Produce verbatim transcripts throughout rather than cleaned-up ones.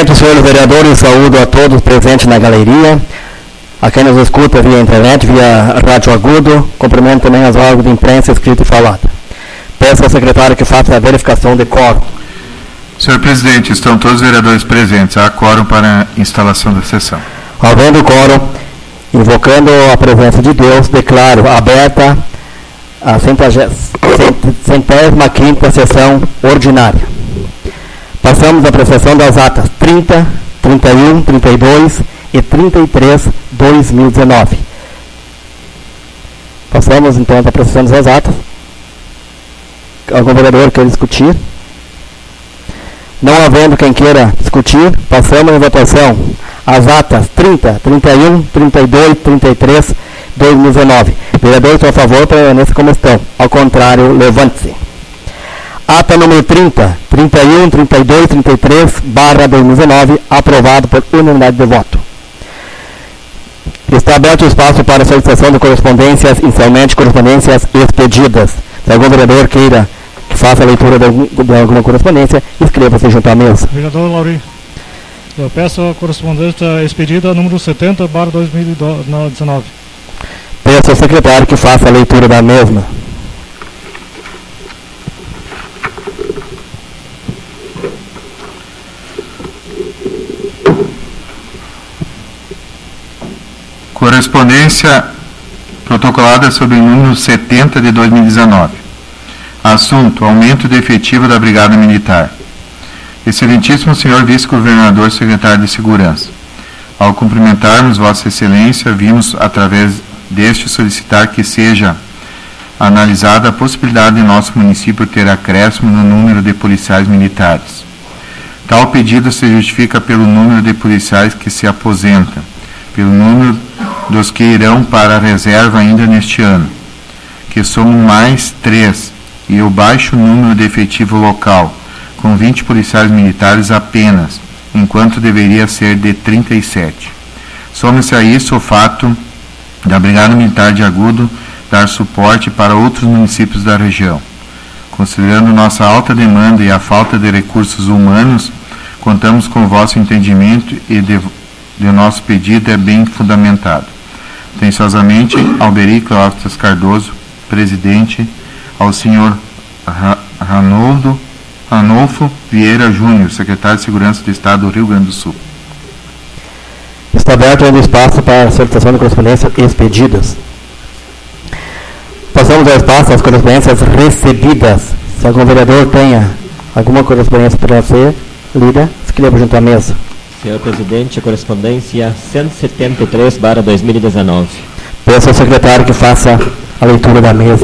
Cumprimento os senhores vereadores, saúdo a todos presentes na galeria, a quem nos escuta via internet, via rádio agudo, cumprimento também aos órgãos de imprensa escrita e falada. Peço ao secretário que faça a verificação de quórum. Senhor presidente, estão todos os vereadores presentes. Há quórum para a instalação da sessão. Havendo quórum, invocando a presença de Deus, declaro aberta a centésima quinta sessão ordinária. Passamos à apreciação das atas trinta, trinta e um, trinta e dois e trinta e três, dois mil e dezenove. Passamos então à apreciação das atas. Algum vereador quer discutir? Não havendo quem queira discutir, passamos à votação as atas trinta, trinta e um, trinta e dois, trinta e três, dois mil e dezenove. Vereadores, por favor, permaneçam como estão. Ao contrário, levante-se. Ata número trinta, trinta e um, trinta e dois, trinta e três, barra dois mil e dezenove, aprovado por unanimidade de voto. Está aberto o espaço para solicitação de correspondências, inicialmente correspondências expedidas. Se algum vereador queira que faça a leitura de, algum, de alguma correspondência, inscreva-se junto à mesa. Vereador Lauri, eu peço a correspondência expedida número setenta, barra dois mil e dezenove. Peço ao secretário que faça a leitura da mesma. Correspondência protocolada sob o número setenta de dois mil e dezenove. Assunto: aumento de efetivo da Brigada Militar. Excelentíssimo senhor vice-governador, secretário de Segurança, ao cumprimentarmos Vossa Excelência, vimos através deste solicitar que seja analisada a possibilidade de nosso município ter acréscimo no número de policiais militares. Tal pedido se justifica pelo número de policiais que se aposentam, pelo número dos que irão para a reserva ainda neste ano, que somos mais três, e o baixo número de efetivo local, com vinte policiais militares apenas, enquanto deveria ser de trinta e sete. Soma-se a isso o fato da Brigada Militar de Agudo dar suporte para outros municípios da região. Considerando nossa alta demanda e a falta de recursos humanos, contamos com o vosso entendimento e de de nosso pedido é bem fundamentado. Atenciosamente, Alberi Clóvis Cardoso, presidente, ao senhor Ra- Ranoldo, Ranolfo Vieira Júnior, secretário de Segurança do Estado do Rio Grande do Sul. Está aberto ainda espaço para a solicitação de correspondências expedidas. Passamos ao espaço às correspondências recebidas. Se algum vereador tenha alguma correspondência para ser lida, escreva junto à mesa. Senhor presidente, a correspondência cento e setenta e três, barra dois mil e dezenove. Peço ao secretário que faça a leitura da mesma.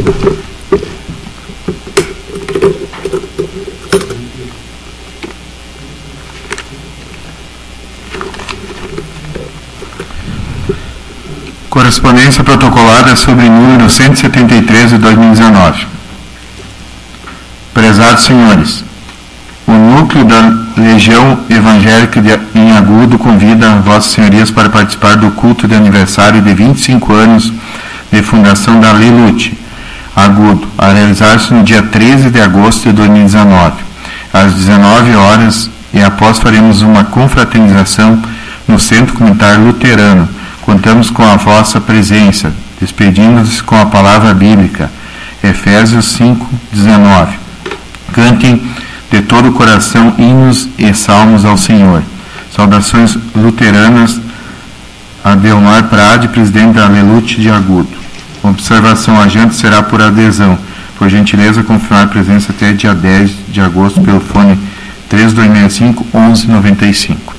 Correspondência protocolada sobre número cento e setenta e três de dois mil e dezenove. Prezados senhores, o núcleo da Legião Evangélica de, em Agudo convida vossas senhorias para participar do culto de aniversário de vinte e cinco anos de fundação da Lelute Agudo, a realizar-se no dia treze de agosto de dois mil e dezenove, às dezenove horas, e após faremos uma confraternização no Centro Comunitário Luterano. Contamos com a vossa presença, despedindo-nos com a palavra bíblica, Efésios cinco, dezenove. Cantem de todo o coração hinos e salmos ao Senhor. Saudações luteranas a Delmar Prade, presidente da Lelute de Agudo. Observação: a janta será por adesão. Por gentileza, confirmar a presença até dia dez de agosto pelo fone três dois seis cinco, onze noventa e cinco.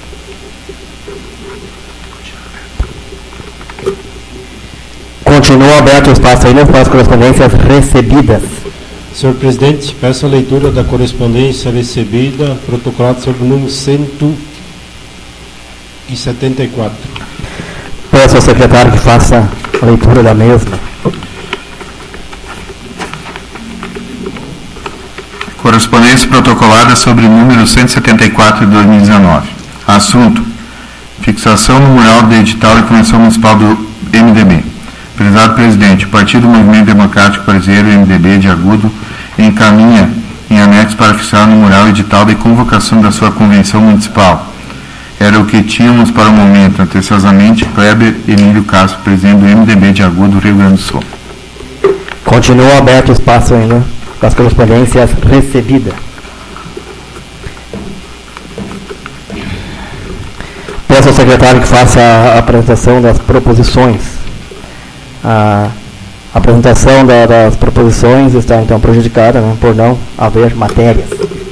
Continua aberto o espaço ainda para as correspondências recebidas. Senhor presidente, peço a leitura da correspondência recebida, protocolado sobre o número cento e setenta e quatro. Peço ao secretário que faça a leitura da mesma. Correspondência protocolada sobre o número cento e setenta e quatro de dois mil e dezenove. Assunto: fixação no mural de edital da Convenção Municipal do M D B. Prezado presidente, o Partido Movimento Democrático Brasileiro, M D B de Agudo, encaminha em anexo para fixar no mural edital de convocação da sua convenção municipal, Era o que tínhamos para o momento. Atenciosamente, Kleber Emílio Castro, presidente do M D B de Agudo, Rio Grande do Sul. Continua aberto o espaço ainda com as correspondências recebidas. Peço ao secretário que faça a apresentação das proposições. A apresentação da, das proposições está então prejudicada, né, por não haver matérias.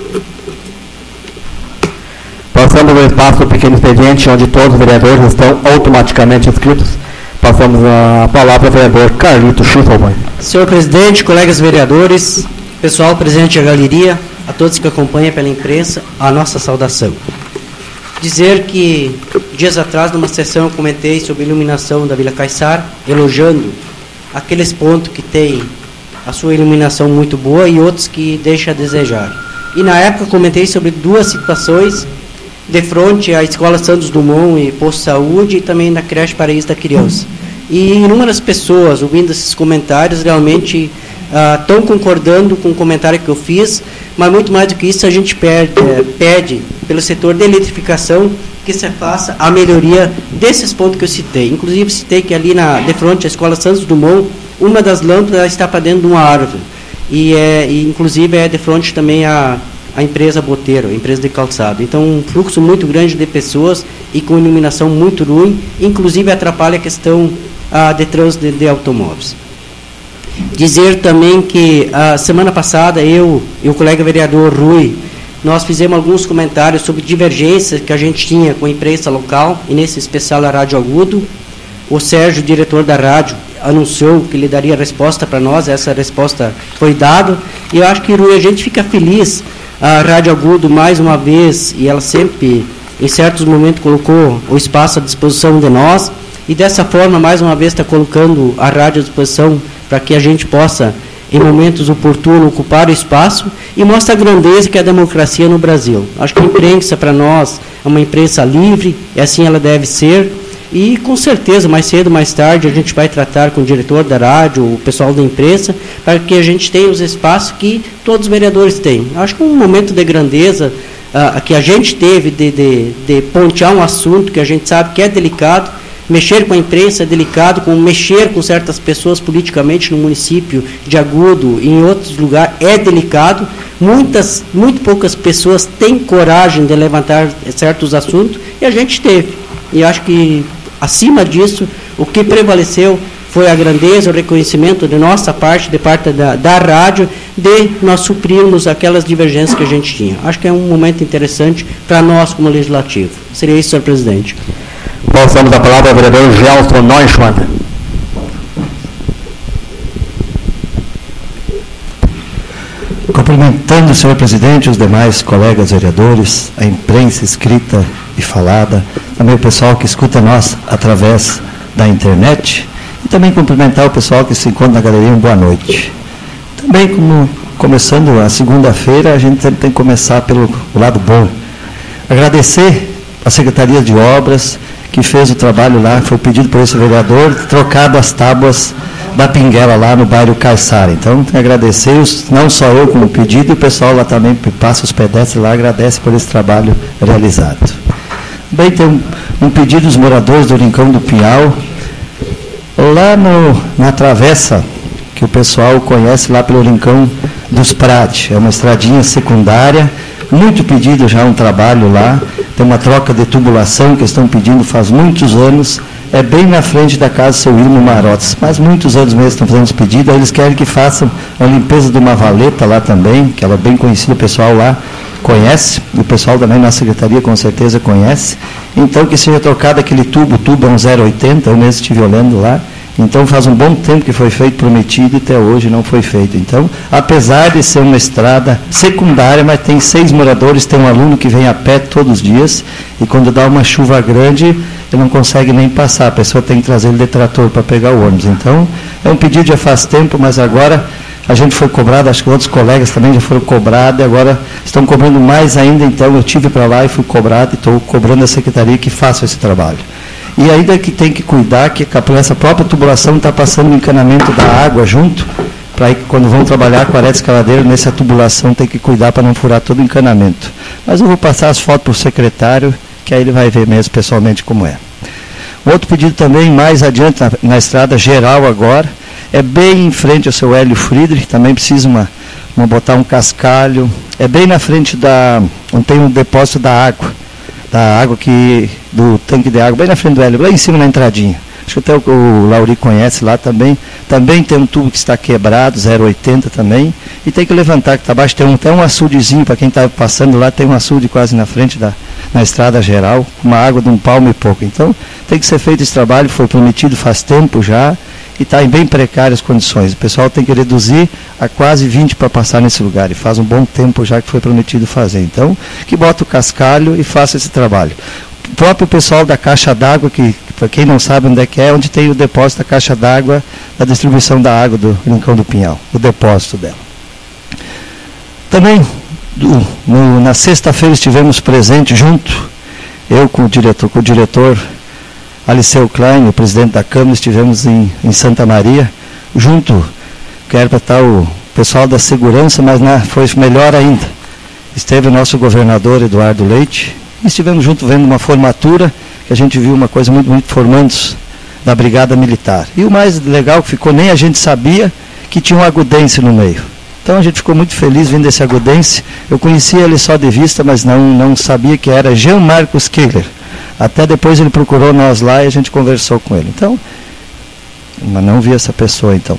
Passando ao espaço do pequeno expediente, onde todos os vereadores estão automaticamente inscritos, passamos a palavra ao vereador Carlito Schiffelmann. Senhor presidente, colegas vereadores, pessoal presente na galeria, a todos que acompanham pela imprensa, a nossa saudação. Dizer que, dias atrás, numa sessão, eu comentei sobre a iluminação da Vila Caiçara, elogiando aqueles pontos que tem a sua iluminação muito boa e outros que deixa a desejar. E na época comentei sobre duas situações de frente à Escola Santos Dumont e Posto de Saúde e também na creche Paraíso da Criança. E inúmeras pessoas, ouvindo esses comentários, realmente estão uh, concordando com o comentário que eu fiz, mas muito mais do que isso, a gente pede, é, pede pelo setor de eletrificação que se faça a melhoria desses pontos que eu citei. Inclusive, citei que ali na, de frente à Escola Santos Dumont, uma das lâmpadas está para dentro de uma árvore. E, é, e inclusive, é de frente também a, a empresa Boteiro, a empresa de calçado. Então, um fluxo muito grande de pessoas e com iluminação muito ruim, inclusive atrapalha a questão ah, de trânsito de, de automóveis. Dizer também que a semana passada eu e o colega vereador Rui, nós fizemos alguns comentários sobre divergências que a gente tinha com a imprensa local, e nesse especial a Rádio Agudo. O Sérgio, diretor da rádio, anunciou que ele daria resposta para nós, essa resposta foi dada, e eu acho que, Rui, a gente fica feliz, a Rádio Agudo, mais uma vez, e ela sempre, em certos momentos, colocou o espaço à disposição de nós, e dessa forma, mais uma vez, está colocando a rádio à disposição para que a gente possa, em momentos oportunos, ocupar o espaço e mostra a grandeza que é a democracia no Brasil. Acho que a imprensa, para nós, é uma imprensa livre, e assim ela deve ser, e com certeza, mais cedo ou mais tarde, a gente vai tratar com o diretor da rádio, o pessoal da imprensa, para que a gente tenha os espaços que todos os vereadores têm. Acho que um momento de grandeza uh, que a gente teve de, de, de pontear um assunto que a gente sabe que é delicado. Mexer com a imprensa é delicado, como mexer com certas pessoas politicamente no município de Agudo e em outros lugares é delicado. Muitas, muito poucas pessoas têm coragem de levantar certos assuntos e a gente teve. E acho que, acima disso, o que prevaleceu foi a grandeza, o reconhecimento de nossa parte, de parte da, da rádio, de nós suprirmos aquelas divergências que a gente tinha. Acho que é um momento interessante para nós como legislativo. Seria isso, senhor presidente. Passamos a palavra ao vereador Gelson Neuschmann. Cumprimentando o senhor presidente, os demais colegas vereadores, a imprensa escrita e falada, também o pessoal que escuta nós através da internet, e também cumprimentar o pessoal que se encontra na galeria, uma boa noite. Também, como começando a segunda-feira, a gente tem que começar pelo lado bom. Agradecer a Secretaria de Obras, que fez o trabalho lá, foi pedido por esse vereador, trocado as tábuas da Pinguela lá no bairro Caiçara. Então, agradecer, os, não só eu como pedido, e o pessoal lá também que passa os pedestres lá, agradece por esse trabalho realizado. Também tem um, um pedido dos moradores do Rincão do Pinhal, lá no, na travessa, que o pessoal conhece lá pelo Rincão dos Prates, é uma estradinha secundária, muito pedido já um trabalho lá, tem uma troca de tubulação que estão pedindo faz muitos anos, é bem na frente da casa do seu Irmo Marotes, mas muitos anos mesmo estão fazendo esse pedido, aí eles querem que façam a limpeza de uma valeta lá também, que ela é bem conhecida, o pessoal lá conhece, o pessoal também na secretaria com certeza conhece, então que seja trocado aquele tubo, o tubo é um zero oitenta, eu mesmo estive olhando lá, então faz um bom tempo que foi feito, prometido, e até hoje não foi feito. Então, apesar de ser uma estrada secundária, mas tem seis moradores, tem um aluno que vem a pé todos os dias, e quando dá uma chuva grande, ele não consegue nem passar, a pessoa tem que trazer ele de trator para pegar o ônibus. Então, é um pedido já faz tempo, mas agora a gente foi cobrado, acho que outros colegas também já foram cobrados, e agora estão cobrando mais ainda, então eu tive para lá e fui cobrado, e estou cobrando a secretaria que faça esse trabalho. E ainda que tem que cuidar que essa própria tubulação está passando o encanamento da água junto, para aí quando vão trabalhar com a arete escavadeira, nessa tubulação tem que cuidar para não furar todo o encanamento. Mas eu vou passar as fotos para o secretário que aí ele vai ver mesmo pessoalmente como é. Outro pedido também, mais adiante, na, na estrada geral agora, é bem em frente ao seu Hélio Friedrich, também precisa uma, uma, botar um cascalho, é bem na frente da, onde tem um depósito da água, da água que, do tanque de água, bem na frente do Hélio, lá em cima na entradinha. Acho que até o, o Lauri conhece lá também. Também tem um tubo que está quebrado, zero oitenta também. E tem que levantar, que está abaixo. Tem um, até um açudezinho, para quem está passando lá, tem um açude quase na frente da na estrada geral, com uma água de um palmo e pouco. Então, tem que ser feito esse trabalho, foi prometido faz tempo já, e está em bem precárias condições. O pessoal tem que reduzir a quase vinte para passar nesse lugar, e faz um bom tempo já que foi prometido fazer. Então, que bota o cascalho e faça esse trabalho. O próprio pessoal da caixa d'água, que para quem não sabe onde é que é, onde tem o depósito da caixa d'água, da distribuição da água do Rincão do Pinhal, o depósito dela. Também, do, no, na sexta-feira estivemos presentes junto, eu com o diretor, com o diretor Aliceu Klein, o presidente da Câmara, estivemos em, em Santa Maria, junto, que era para estar o pessoal da segurança, mas na, foi melhor ainda. Esteve o nosso governador Eduardo Leite, e estivemos juntos vendo uma formatura, que a gente viu uma coisa muito bonita, formandos da Brigada Militar. E o mais legal que ficou, nem a gente sabia que tinha um agudense no meio. Então a gente ficou muito feliz vendo esse agudense. Eu conhecia ele só de vista, mas não, não sabia que era Jean Marcos Kehler. Até depois ele procurou nós lá e a gente conversou com ele. Então, mas não vi essa pessoa então.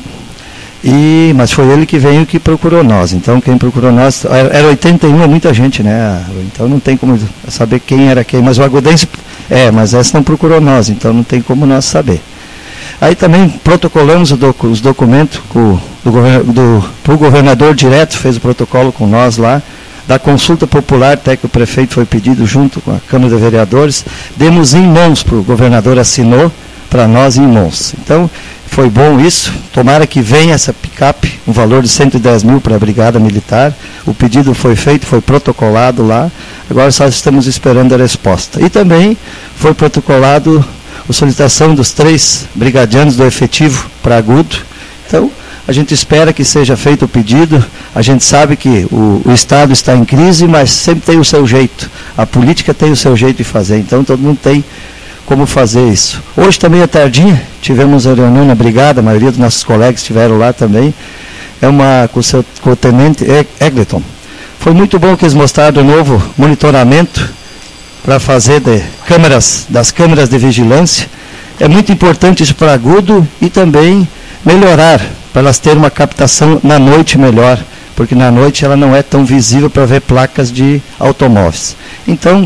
E, mas foi ele que veio que procurou nós. Então quem procurou nós, era oitenta e um, é muita gente, né? Então não tem como saber quem era quem. Mas o agudense, é, mas essa não procurou nós, então não tem como nós saber. Aí também protocolamos docu, os documentos com, do, do, para o governador direto, fez o protocolo com nós lá, da consulta popular, até que o prefeito foi pedido junto com a Câmara de Vereadores, demos em mãos para o governador, assinou para nós em mãos. Então, foi bom isso, tomara que venha essa picape, um valor de cento e dez mil para a Brigada Militar, o pedido foi feito, foi protocolado lá, agora só estamos esperando a resposta. E também foi protocolado a solicitação dos três brigadianos do efetivo para Agudo, então a gente espera que seja feito o pedido, a gente sabe que o, o Estado está em crise, mas sempre tem o seu jeito, a política tem o seu jeito de fazer, então todo mundo tem como fazer isso. Hoje também à tardinha, tivemos a reunião na Brigada, a maioria dos nossos colegas estiveram lá também, é uma com o, seu, com o Tenente Egleton. Foi muito bom que eles mostraram o novo monitoramento para fazer de câmeras, das câmeras de vigilância. É muito importante isso para Agudo e também melhorar, para elas terem uma captação na noite melhor, porque na noite ela não é tão visível para ver placas de automóveis. Então,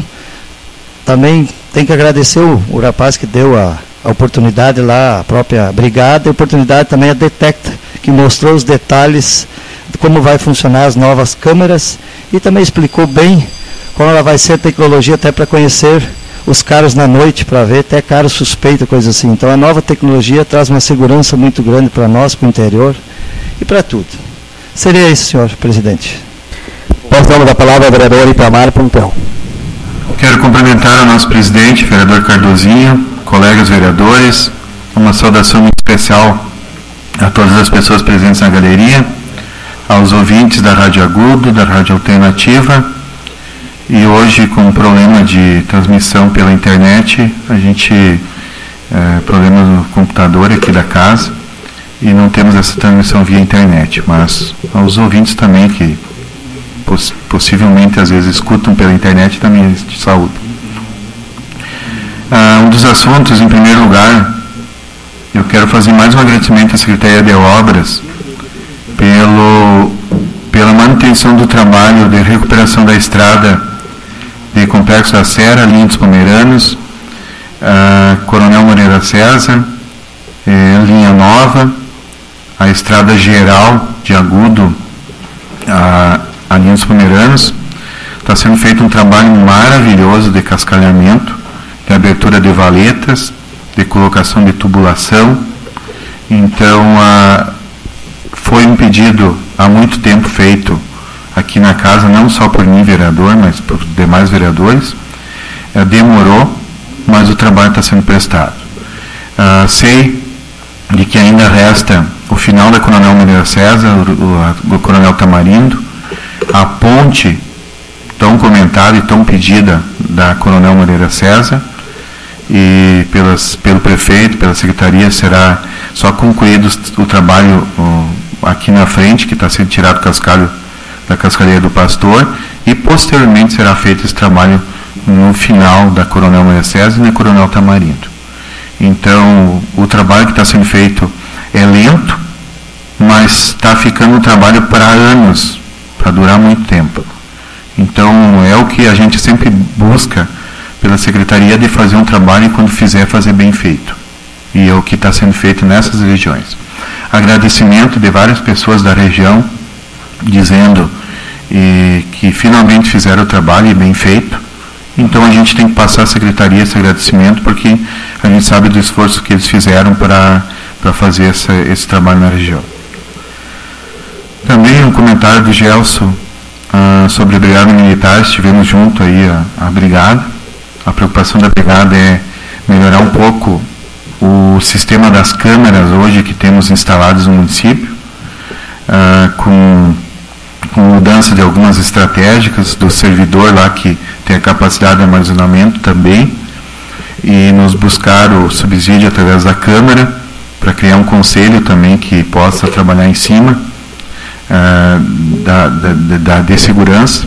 também tem que agradecer o, o rapaz que deu a, a oportunidade lá, a própria Brigada, e a oportunidade também a Detecta, que mostrou os detalhes de como vai funcionar as novas câmeras e também explicou bem como ela vai ser a tecnologia até para conhecer os carros na noite, para ver até carro suspeito, coisa assim. Então a nova tecnologia traz uma segurança muito grande para nós, para o interior e para tudo. Seria isso, senhor presidente. Passamos a palavra ao vereador Itamar Pontão. Quero cumprimentar o nosso presidente, vereador Cardozinho, colegas vereadores, uma saudação muito especial a todas as pessoas presentes na galeria, aos ouvintes da Rádio Agudo, da Rádio Alternativa, e hoje com problema de transmissão pela internet, a gente, é, problema no computador aqui da casa, e não temos essa transmissão via internet, mas aos ouvintes também que poss possivelmente às vezes escutam pela internet também de saúde. Ah, um dos assuntos, em primeiro lugar, eu quero fazer mais um agradecimento à Secretaria de Obras pelo, pela manutenção do trabalho de recuperação da estrada de Complexo da Serra, linha dos Pomeranos, ah, Coronel Moreira César, eh, linha nova, a estrada geral de Agudo, a, a linha dos Pomeranos. Está sendo feito um trabalho maravilhoso de cascalhamento, de abertura de valetas, de colocação de tubulação. Então, ah, foi um pedido há muito tempo feito aqui na casa, não só por mim, vereador, mas por demais vereadores. É, demorou, mas o trabalho está sendo prestado. Ah, sei de que ainda resta o final da Coronel Moreira César, o, o, o Coronel Tamarindo, a ponte tão comentada e tão pedida da Coronel Moreira César, e pelas, pelo prefeito, pela secretaria, será só concluído o trabalho uh, aqui na frente, que está sendo tirado o cascalho da cascalheira do Pastor, e posteriormente será feito esse trabalho no final da Coronel Moreira César e na Coronel Tamarindo. Então, o trabalho que está sendo feito é lento, mas está ficando um trabalho para anos, para durar muito tempo. Então, é o que a gente sempre busca pela Secretaria, de fazer um trabalho e, quando fizer, fazer bem feito. E é o que está sendo feito nessas regiões. Agradecimento de várias pessoas da região, dizendo e, que finalmente fizeram o trabalho e bem feito. Então, a gente tem que passar à Secretaria esse agradecimento, porque a gente sabe do esforço que eles fizeram para para fazer essa, esse trabalho na região. Também um comentário do Gelson ah, sobre a Brigada Militar. Estivemos junto aí a, a Brigada. A preocupação da Brigada é melhorar um pouco o sistema das câmeras hoje que temos instaladas no município, ah, com, com mudança de algumas estratégicas do servidor lá que tem a capacidade de armazenamento também, e nos buscar o subsídio através da Câmara, para criar um conselho também que possa trabalhar em cima ah, da, da, da, de segurança.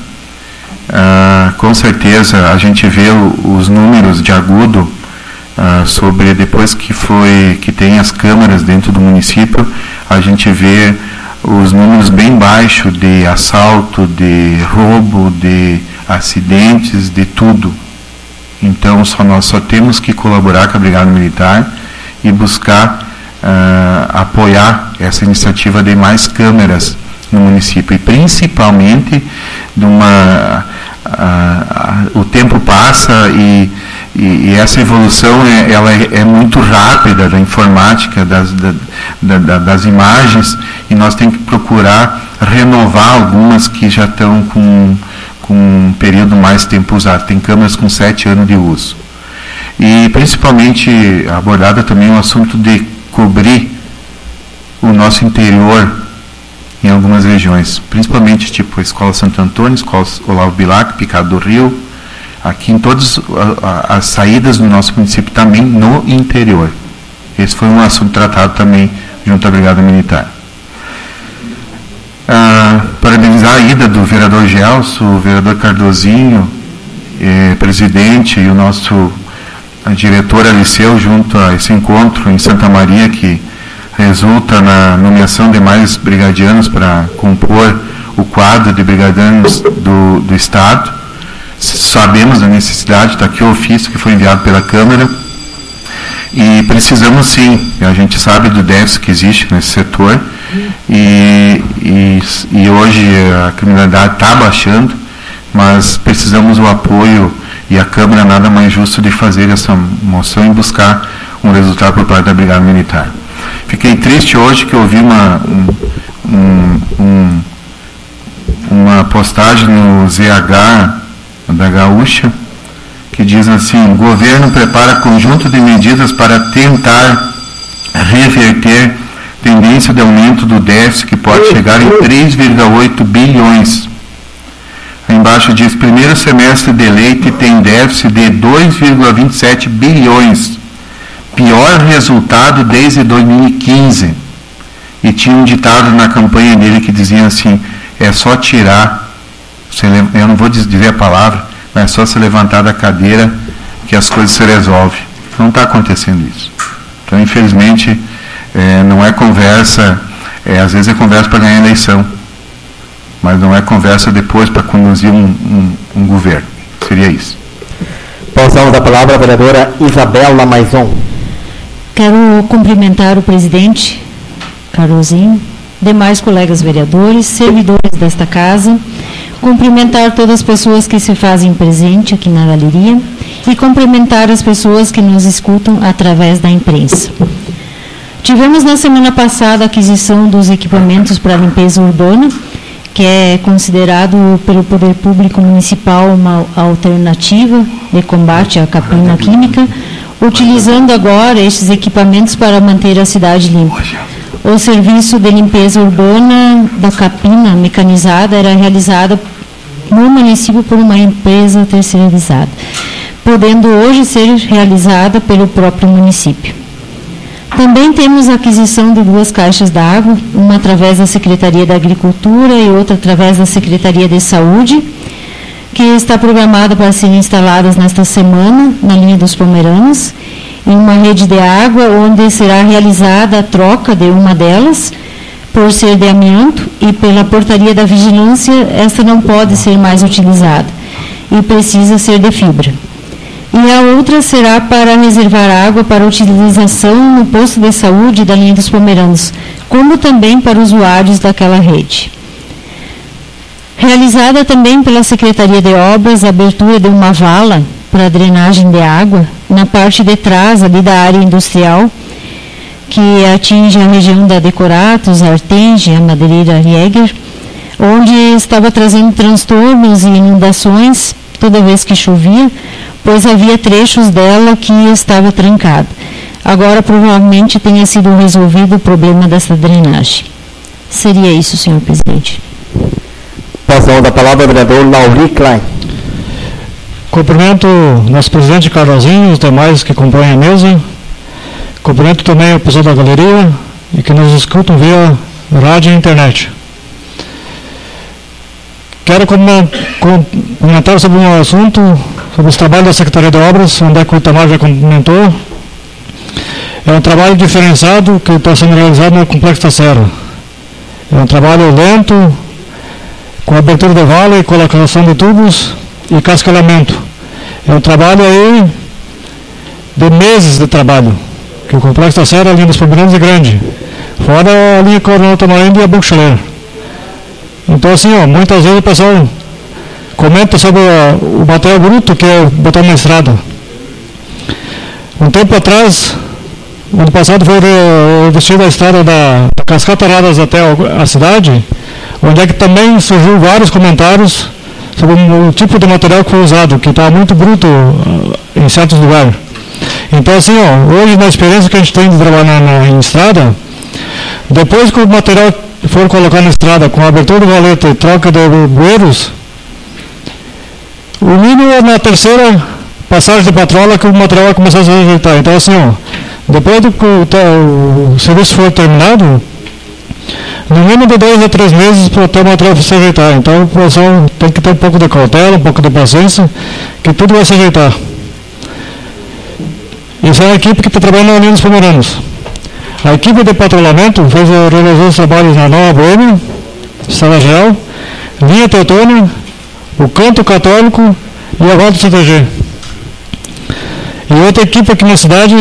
Ah, com certeza a gente vê o, os números de agudo ah, sobre, depois que foi que tem as câmaras dentro do município, a gente vê os números bem baixos de assalto, de roubo, de acidentes, de tudo. Então só nós só temos que colaborar com a Brigada Militar e buscar Uh, apoiar essa iniciativa de mais câmeras no município, e principalmente de uma, uh, uh, o tempo passa e, e, e essa evolução é, ela é, é muito rápida, da informática, das, da, da, das imagens, e nós temos que procurar renovar algumas que já estão com, com um período mais tempo usado. Tem câmeras com sete anos de uso. E principalmente abordada também o assunto de cobrir o nosso interior em algumas regiões, principalmente tipo a Escola Santo Antônio, Escola Olavo Bilac, Picado do Rio, aqui em todas as saídas do nosso município, também no interior. Esse foi um assunto tratado também junto à Brigada Militar. Ah, parabenizar a ida do vereador Gelson, o vereador Cardozinho, eh, presidente, e o nosso a diretora Aliceu, junto a esse encontro em Santa Maria, que resulta na nomeação de mais brigadianos para compor o quadro de brigadianos do, do Estado. Sabemos da necessidade, está aqui o ofício que foi enviado pela Câmara, e precisamos sim, a gente sabe do déficit que existe nesse setor, e, e, e hoje a criminalidade está baixando, mas precisamos do apoio, e a Câmara nada mais justo de fazer essa moção e buscar um resultado por parte da Brigada Militar. Fiquei triste hoje que eu vi uma, um, um, um, uma postagem no Z H da Gaúcha, que diz assim: o governo prepara conjunto de medidas para tentar reverter tendência de aumento do déficit, que pode chegar em três vírgula oito bilhões. Embaixo diz: primeiro semestre de eleito tem déficit de dois vírgula vinte e sete bilhões. Pior resultado desde dois mil e quinze. E tinha um ditado na campanha dele que dizia assim: é só tirar, eu não vou dizer a palavra, mas é só se levantar da cadeira que as coisas se resolvem. Não está acontecendo isso. Então, infelizmente, é, não é conversa, é, às vezes é conversa para ganhar a eleição, mas não é conversa depois para conduzir um, um, um governo. Seria isso. Passamos a palavra à vereadora Isabela Maison. Quero cumprimentar o presidente Cardozinho, demais colegas vereadores, servidores desta casa, cumprimentar todas as pessoas que se fazem presente aqui na galeria e cumprimentar as pessoas que nos escutam através da imprensa. Tivemos na semana passada a aquisição dos equipamentos para a limpeza urbana, que é considerado pelo Poder Público Municipal uma alternativa de combate à capina química, utilizando agora estes equipamentos para manter a cidade limpa. O serviço de limpeza urbana da capina mecanizada era realizado no município por uma empresa terceirizada. podendo hoje ser realizada pelo próprio município. Também temos a aquisição de duas caixas d'água, uma através da Secretaria da Agricultura e outra através da Secretaria de Saúde, que está programada para serem instaladas nesta semana, na linha dos Pomeranos, em uma rede de água, onde será realizada a troca de uma delas, por ser de amianto, e pela portaria da vigilância, esta não pode ser mais utilizada, e precisa ser de fibra. E a outra será para reservar água para utilização no posto de saúde da linha dos Pomeranos, como também para usuários daquela rede. Realizada também pela Secretaria de Obras a abertura de uma vala para drenagem de água na parte de trás ali da área industrial, que atinge a região da Decoratos, a Artenge, a Madeireira Jäger, onde estava trazendo transtornos e inundações toda vez que chovia, pois havia trechos dela que estava trancado. Agora, provavelmente, tenha sido resolvido o problema dessa drenagem. Seria isso, senhor presidente. Passando da palavra ao vereador Lauri Klein. Cumprimento o nosso presidente Carolzinho e os demais que compõem a mesa. Cumprimento também o pessoal da galeria e que nos escutam via rádio e internet. Quero comentar sobre um assunto, sobre os trabalhos da Secretaria de Obras, onde é que o Itamar já comentou. É um trabalho diferenciado que está sendo realizado no Complexo da Serra. É um trabalho lento, com abertura de vala e colocação de tubos e cascalhamento. É um trabalho aí de meses de trabalho, que o Complexo da Serra, a linha dos Pomeranos, é grande. Fora a linha Coronel Tamarindo e a Buxaleira. Então, assim, ó, muitas vezes o pessoal comenta sobre o, o material bruto que é botar na estrada. Um tempo atrás, ano passado, foi revestida a estrada da, da Cascata Aradas até a cidade, onde é que também surgiu vários comentários sobre o tipo de material que foi usado, que estava muito bruto uh, em certos lugares. Então, assim, ó, hoje, na experiência que a gente tem de trabalhar na, em estrada, depois que o material for colocar na estrada, com abertura de valeta e troca de bueiros, o mínimo é na terceira passagem de patrola que o material vai começar a se ajeitar. Então, assim, ó, depois do que o, o, o serviço for terminado, no mínimo de dois a três meses para o material se ajeitar. Então, o pessoal tem que ter um pouco de cautela, um pouco de paciência, que tudo vai se ajeitar. Isso é uma equipe que está trabalhando na linha dos Pomeranos. A equipe de patrulhamento fez, realizou os trabalhos na Nova Boêmia, Sala Geral, Linha Teutônia, o Canto Católico e a Volta do C T G. E outra equipe aqui na cidade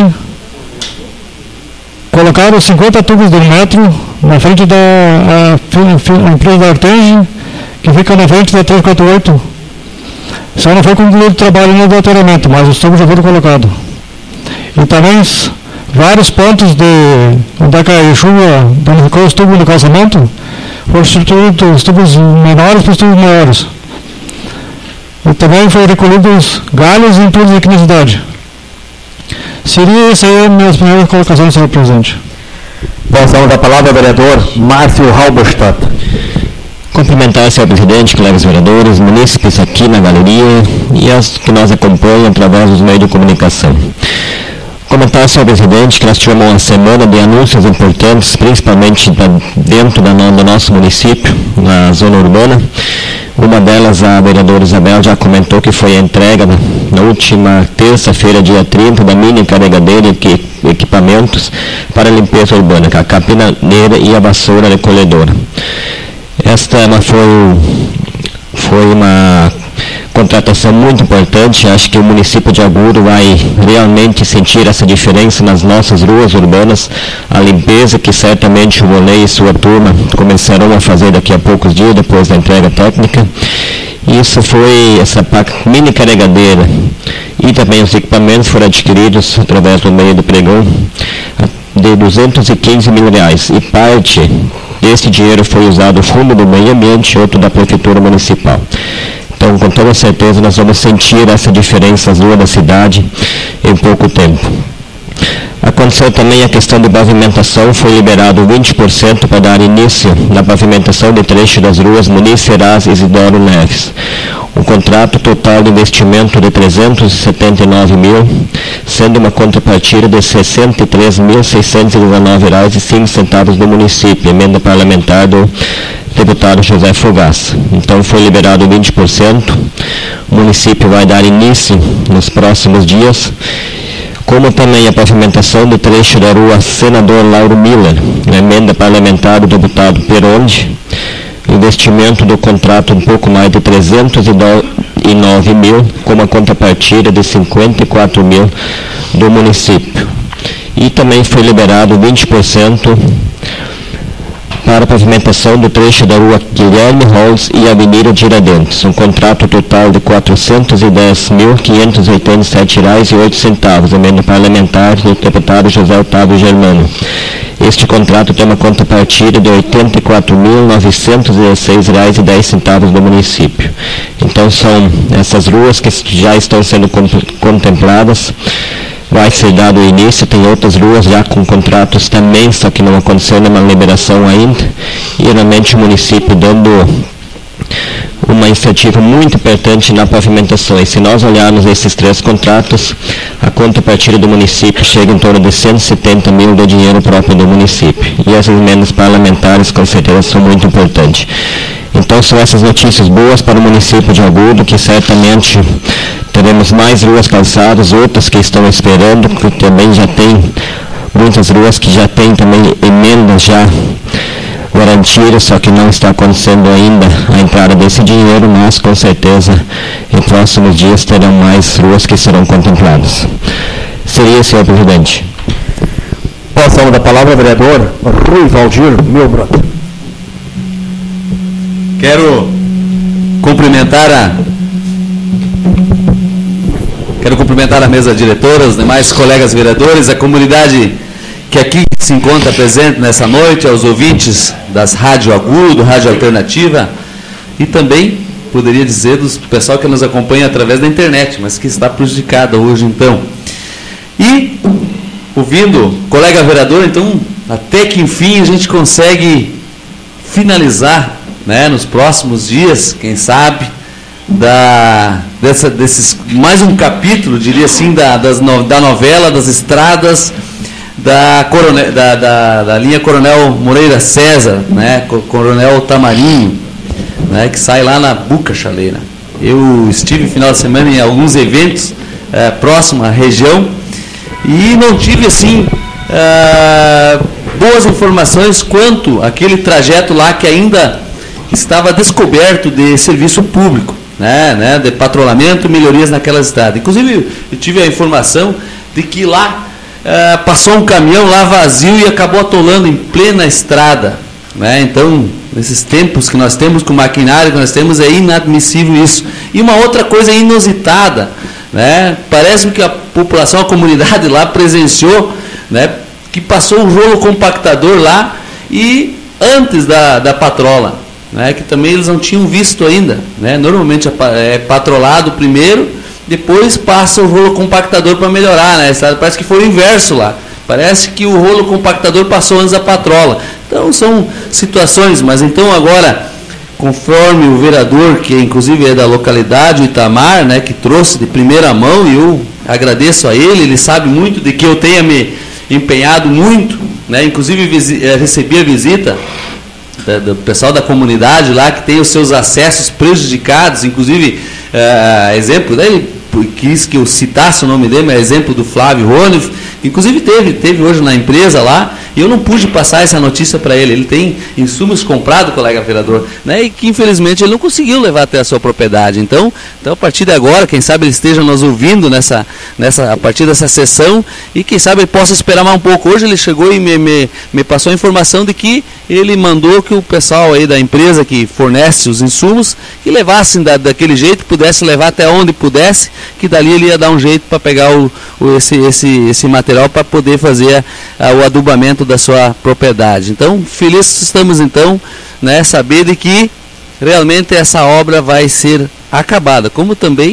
colocaram cinquenta tubos de um metro na frente da a, a, a empresa da Artenge, que fica na frente da trezentos e quarenta e oito. Só não foi concluído o trabalho no doutoramento, mas os tubos já foram colocados. E também vários pontos de onde é que a chuva danificou os tubos do calçamento, foram substituídos os tubos menores para os tubos maiores. E também foi recolhidos galhos e entulhos aqui na cidade. Seria essa aí a minha primeira colocação, senhor presidente. Passamos a palavra ao vereador Márcio Halberstadt. Cumprimentar, senhor presidente, colegas vereadores, munícipes aqui na galeria e as que nos acompanham através dos meios de comunicação. Comentar, senhor presidente, que nós tivemos uma semana de anúncios importantes, principalmente da, dentro da, do nosso município, na zona urbana. Uma delas, a vereadora Isabel já comentou que foi a entrega na, na última terça-feira, dia trinta, da mini carregadeira e equipamentos para a limpeza urbana, que é a capinaneira e a vassoura recolhedora. Esta ela foi, foi uma contratação muito importante. Acho que o município de Agudo vai realmente sentir essa diferença nas nossas ruas urbanas, a limpeza que certamente o Volney e sua turma começarão a fazer daqui a poucos dias, depois da entrega técnica. Isso foi, essa mini carregadeira e também os equipamentos foram adquiridos através do meio do pregão de duzentos e quinze mil reais, e parte desse dinheiro foi usado o fundo do meio ambiente e outro da prefeitura municipal. Então, com toda certeza, nós vamos sentir essa diferença nas ruas da cidade em pouco tempo. A Aconteceu também a questão de pavimentação, foi liberado vinte por cento para dar início na pavimentação de trecho das ruas Muniz Serás e Isidoro Neves. Um contrato total de investimento de trezentos e setenta e nove mil, sendo uma contrapartida de sessenta e três mil, seiscentos e dezenove reais e cinco centavos do município, emenda parlamentar do deputado José Fogaça. Então foi liberado vinte por cento, o município vai dar início nos próximos dias, como também a pavimentação do trecho da rua Senador Lauro Miller, emenda parlamentar do deputado Peronde, investimento do contrato um pouco mais de trezentos e nove mil, com uma contrapartida de cinquenta e quatro mil do município. E também foi liberado vinte por cento para a pavimentação do trecho da rua Guilherme Rolls e Avenida Tiradentes, um contrato total de quatrocentos e dez mil, quinhentos e oitenta e sete reais e oito centavos, emenda parlamentar do deputado José Otávio Germano. Este contrato tem uma contrapartida de oitenta e quatro mil, novecentos e dezesseis reais e dez centavos do município. Então são essas ruas que já estão sendo contempladas. Vai ser dado o início, tem outras ruas já com contratos também, só que não aconteceu nenhuma liberação ainda, e realmente o município dando uma iniciativa muito importante na pavimentação. E se nós olharmos esses três contratos, a contrapartida do município chega em torno de cento e setenta mil do dinheiro próprio do município. E essas emendas parlamentares, com certeza, são muito importantes. Então, são essas notícias boas para o município de Agudo, que certamente teremos mais ruas calçadas, outras que estão esperando, que também já tem muitas ruas que já têm também emendas já garantidas, só que não está acontecendo ainda a entrada desse dinheiro, mas com certeza em próximos dias terão mais ruas que serão contempladas. Seria, senhor presidente. Passamos da palavra ao vereador Rui Valdir Milbrot. Quero cumprimentar a Quero cumprimentar a mesa diretora, os demais colegas vereadores, a comunidade que aqui se encontra presente nessa noite, aos ouvintes das Rádio Agudo, Rádio Alternativa, e também, poderia dizer, do pessoal que nos acompanha através da internet, mas que está prejudicada hoje, então. E, ouvindo o colega vereador, então, até que enfim a gente consegue finalizar, né, nos próximos dias, quem sabe, da, dessa, desses, mais um capítulo, diria assim, da, das no, da novela das estradas da, coronel, da, da, da linha Coronel Moreira César, né, Coronel Tamarinho, né, que sai lá na Buca Chaleira. Eu estive no final de semana em alguns eventos é, próximo à região e não tive assim é, boas informações quanto aquele trajeto lá que ainda estava descoberto de serviço público, né, né, de patrulhamento e melhorias naquela estrada. Inclusive, eu tive a informação de que lá é, passou um caminhão lá vazio e acabou atolando em plena estrada, né? Então, nesses tempos que nós temos, com o maquinário que nós temos, é inadmissível isso. E uma outra coisa inusitada, né? Parece que a população, a comunidade lá presenciou, né, que passou um rolo compactador lá e antes da, da patrola, né, que também eles não tinham visto ainda, né? Normalmente é patrolado primeiro, depois passa o rolo compactador para melhorar, né? Parece que foi o inverso lá. Parece que o rolo compactador passou antes da patrola. Então são situações, mas então agora, conforme o vereador, que inclusive é da localidade, o Itamar, né, que trouxe de primeira mão, e eu agradeço a ele, ele sabe muito de que eu tenha me empenhado muito, né? Inclusive recebi a visita do pessoal da comunidade lá, que tem os seus acessos prejudicados, inclusive, uh, exemplo, né, ele quis que eu citasse o nome dele, mas é exemplo do Flávio Ronif, inclusive teve, teve hoje na empresa lá, e eu não pude passar essa notícia para ele. Ele tem insumos comprados, colega vereador, né, e que infelizmente ele não conseguiu levar até a sua propriedade. Então, então a partir de agora, quem sabe ele esteja nos ouvindo nessa, nessa, a partir dessa sessão, e quem sabe ele possa esperar mais um pouco. Hoje ele chegou e me, me, me passou a informação de que ele mandou que o pessoal aí da empresa que fornece os insumos, que levassem da, daquele jeito, pudesse levar até onde pudesse, que dali ele ia dar um jeito para pegar o, o, esse, esse, esse material para poder fazer a, o adubamento da sua propriedade. Então, felizes estamos então, né, saber de que realmente essa obra vai ser acabada, como também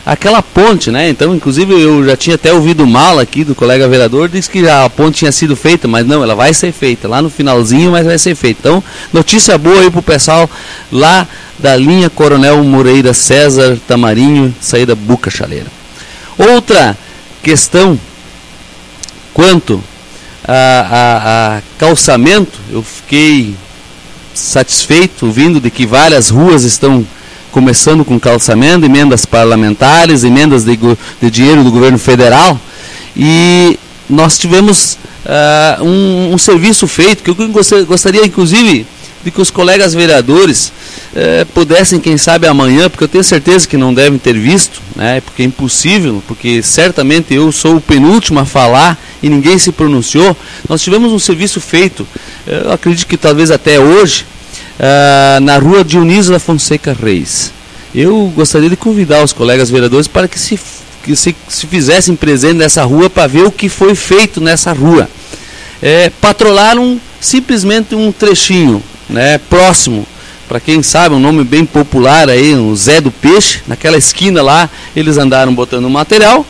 aquela ponte, né? Então, inclusive, eu já tinha até ouvido mal aqui do colega vereador, disse que a ponte tinha sido feita, mas não, ela vai ser feita, lá no finalzinho, mas vai ser feita. Então, notícia boa aí pro pessoal lá da linha Coronel Moreira César Tamarinho, saída Buca Chaleira. Outra questão, quanto a, a, a calçamento, eu fiquei satisfeito ouvindo de que várias ruas estão começando com calçamento, emendas parlamentares, emendas de, de dinheiro do governo federal, e nós tivemos uh, um, um serviço feito, que eu gostaria inclusive de que os colegas vereadores uh, pudessem, quem sabe amanhã, porque eu tenho certeza que não devem ter visto, né, porque é impossível, porque certamente eu sou o penúltimo a falar e ninguém se pronunciou. Nós tivemos um serviço feito, eu acredito que talvez até hoje, Uh, na rua Dionísio da Fonseca Reis. Eu gostaria de convidar os colegas vereadores para que se, que se, se fizessem presente nessa rua para ver o que foi feito nessa rua. É, patrolaram simplesmente um trechinho, né, próximo, para quem sabe, um nome bem popular aí, o Zé do Peixe, naquela esquina lá, eles andaram botando material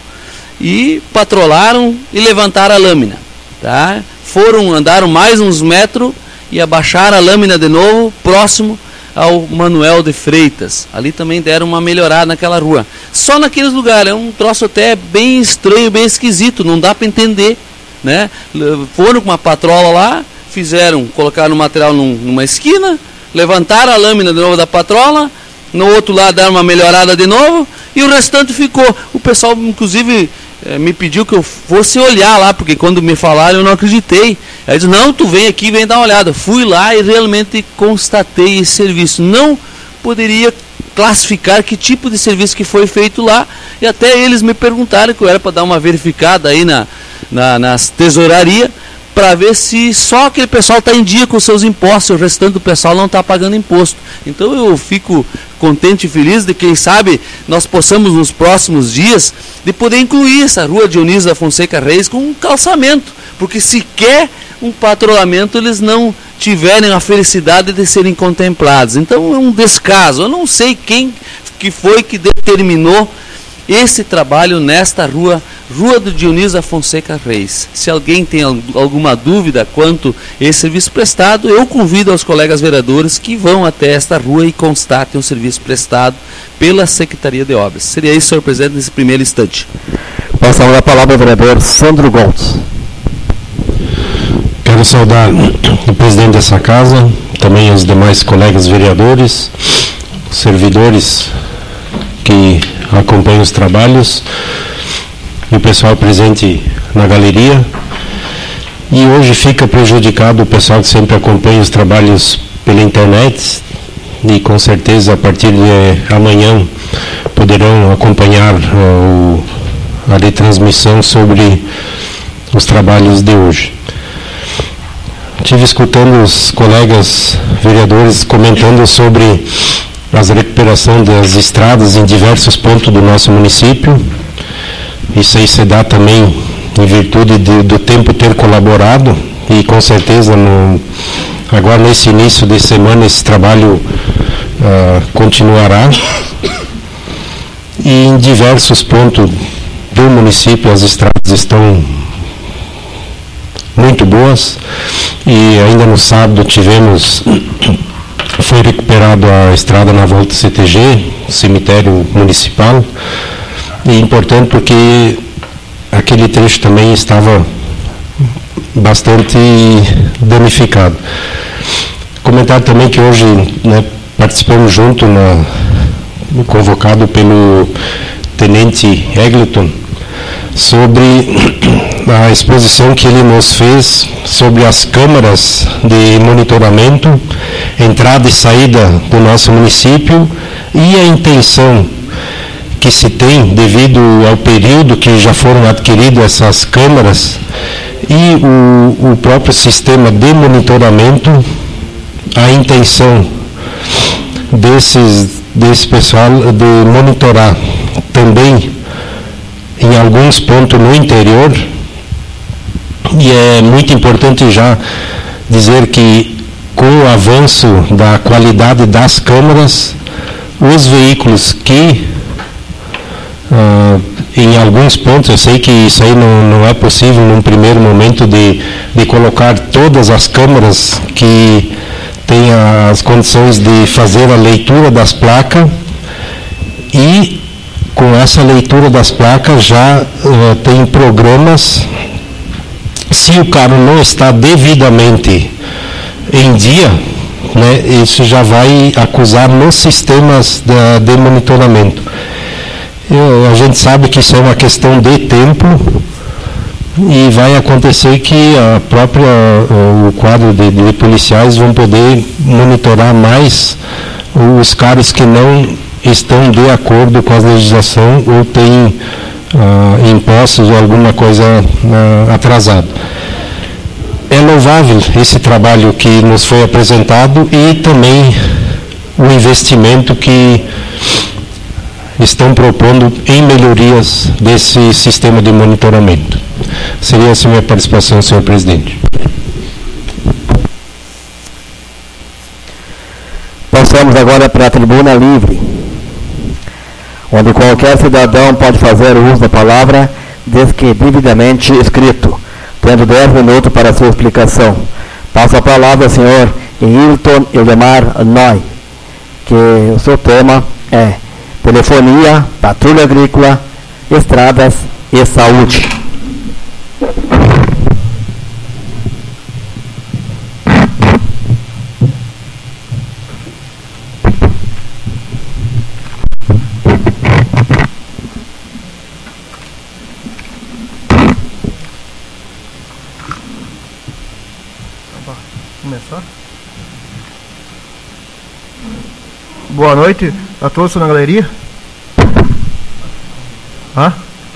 e patrolaram e levantaram a lâmina, tá? Foram, andaram mais uns metros e abaixar a lâmina de novo, próximo ao Manuel de Freitas. Ali também deram uma melhorada naquela rua. Só naqueles lugares, é um troço até bem estranho, bem esquisito, não dá para entender, né? Foram com uma patrola lá, fizeram, colocaram o material num, numa esquina, levantaram a lâmina de novo da patrola, no outro lado deram uma melhorada de novo, e o restante ficou. O pessoal, inclusive, me pediu que eu fosse olhar lá, porque quando me falaram eu não acreditei. Aí disse, não, tu vem aqui, vem dar uma olhada. Fui lá e realmente constatei esse serviço. Não poderia classificar que tipo de serviço que foi feito lá, e até eles me perguntaram que eu era para dar uma verificada aí na, na nas tesouraria, para ver se só aquele pessoal está em dia com seus impostos, o restante do pessoal não está pagando imposto. Então eu fico contente e feliz de quem sabe nós possamos nos próximos dias de poder incluir essa rua Dionísio da Fonseca Reis com um calçamento, porque sequer um patrulhamento eles não tiverem a felicidade de serem contemplados. Então é um descaso. Eu não sei quem que foi que determinou esse trabalho nesta rua, Rua do Dionísio da Fonseca Reis. Se alguém tem alguma dúvida quanto a esse serviço prestado, eu convido aos colegas vereadores que vão até esta rua e constatem o serviço prestado pela Secretaria de Obras. Seria isso, senhor presidente, nesse primeiro instante. Passamos a palavra ao vereador Sandro Goltz. Quero saudar o presidente dessa casa, também os demais colegas vereadores, servidores que acompanham os trabalhos, e o pessoal presente na galeria. E hoje fica prejudicado o pessoal que sempre acompanha os trabalhos pela internet, e com certeza a partir de amanhã poderão acompanhar uh, a retransmissão sobre os trabalhos de hoje. Estive escutando os colegas vereadores comentando sobre as recuperação das estradas em diversos pontos do nosso município. Isso aí se dá também em virtude de, do tempo ter colaborado, e com certeza no, agora nesse início de semana esse trabalho uh, continuará. E em diversos pontos do município as estradas estão muito boas, e ainda no sábado tivemos, foi recuperado a estrada na volta do C T G, cemitério municipal, e é importante porque aquele trecho também estava bastante danificado. Comentar também que hoje, né, participamos junto, na, convocado pelo tenente Egleton, sobre a exposição que ele nos fez sobre as câmaras de monitoramento, entrada e saída do nosso município, e a intenção que se tem devido ao período que já foram adquiridas essas câmaras e o, o próprio sistema de monitoramento, a intenção desses, desse pessoal de monitorar também em alguns pontos no interior. E é muito importante já dizer que com o avanço da qualidade das câmaras, os veículos que uh, em alguns pontos, eu sei que isso aí não, não é possível num primeiro momento de, de colocar todas as câmaras que têm as condições de fazer a leitura das placas, e com essa leitura das placas já uh, tem programas, se o carro não está devidamente em dia, né, isso já vai acusar nos sistemas da, de monitoramento. Eu, a gente sabe que isso é uma questão de tempo e vai acontecer que a própria, o quadro de, de policiais vão poder monitorar mais os carros que não estão de acordo com a legislação ou têm uh, impostos ou alguma coisa uh, atrasada. É louvável esse trabalho que nos foi apresentado e também o investimento que estão propondo em melhorias desse sistema de monitoramento. Seria essa a minha participação, senhor presidente. Passamos agora para a tribuna livre, onde qualquer cidadão pode fazer o uso da palavra, desde que devidamente escrito, tendo dez minutos para sua explicação. Passo a palavra ao senhor Hilton Ildemar Noy, que o seu tema é telefonia, patrulha agrícola, estradas e saúde. Começar? Boa noite a todos na galeria. Ah?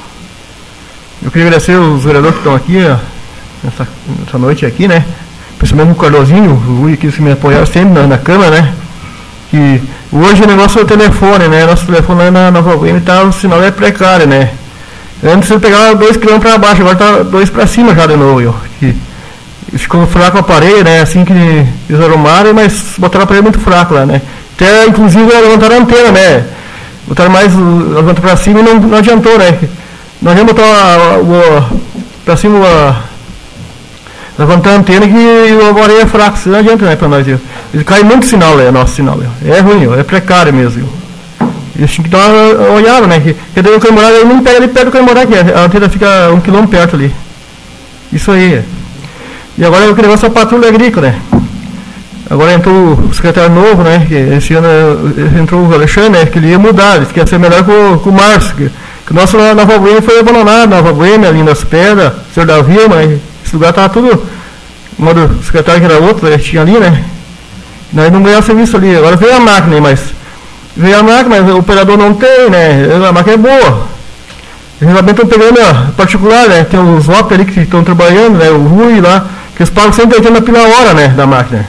Eu queria agradecer os vereadores que estão aqui nessa, nessa noite aqui, né? Principalmente o Carlosinho, o Rui, que me apoiaram sempre na, na Câmara, né? Que hoje o negócio é o telefone, né? Nosso telefone lá na Nova Goiânia tá, o sinal é precário, né? Antes ele pegava dois quilômetros para baixo, agora tá dois para cima já de novo. Eu, que ficou fraco o aparelho, né? Assim que eles arrumaram, mas botaram o aparelho muito fraco lá, né? Até, inclusive, levantaram a antena, né? Botaram mais, levantaram para cima e não, não adiantou, né? Nós vamos botar para cima, a, levantar a antena que o aparelho é fraco, não adianta, né, para nós. Ele cai muito sinal, é nosso sinal. É ruim, é precário mesmo. Eles tinham que dar uma olhada, né? Que, que daí o Caimorá, ele não pega ali perto do Caimorá, que a antena fica um quilômetro perto ali. Isso aí. E agora eu queria negócio da patrulha agrícola, né? Agora entrou o secretário novo, né? Que esse ano entrou o Alexandre, né? Que ele ia mudar, ele quer ser melhor com, com o Márcio. Que, que o nosso na Nova Goiânia foi abandonado, Nova Goiânia, ali nas pedras, o senhor Davi, mas esse lugar estava tudo. O secretário que era outro, ele tinha ali, né? Nós não ganhamos serviço ali. Agora veio a máquina, mas. Veio a máquina, mas o operador não tem, né? A máquina é boa. Eles também estão pegando a particular, né? Tem os O P ali que estão trabalhando, né? O Rui lá, que eles pagam cento e oitenta pila a hora, né? Da máquina.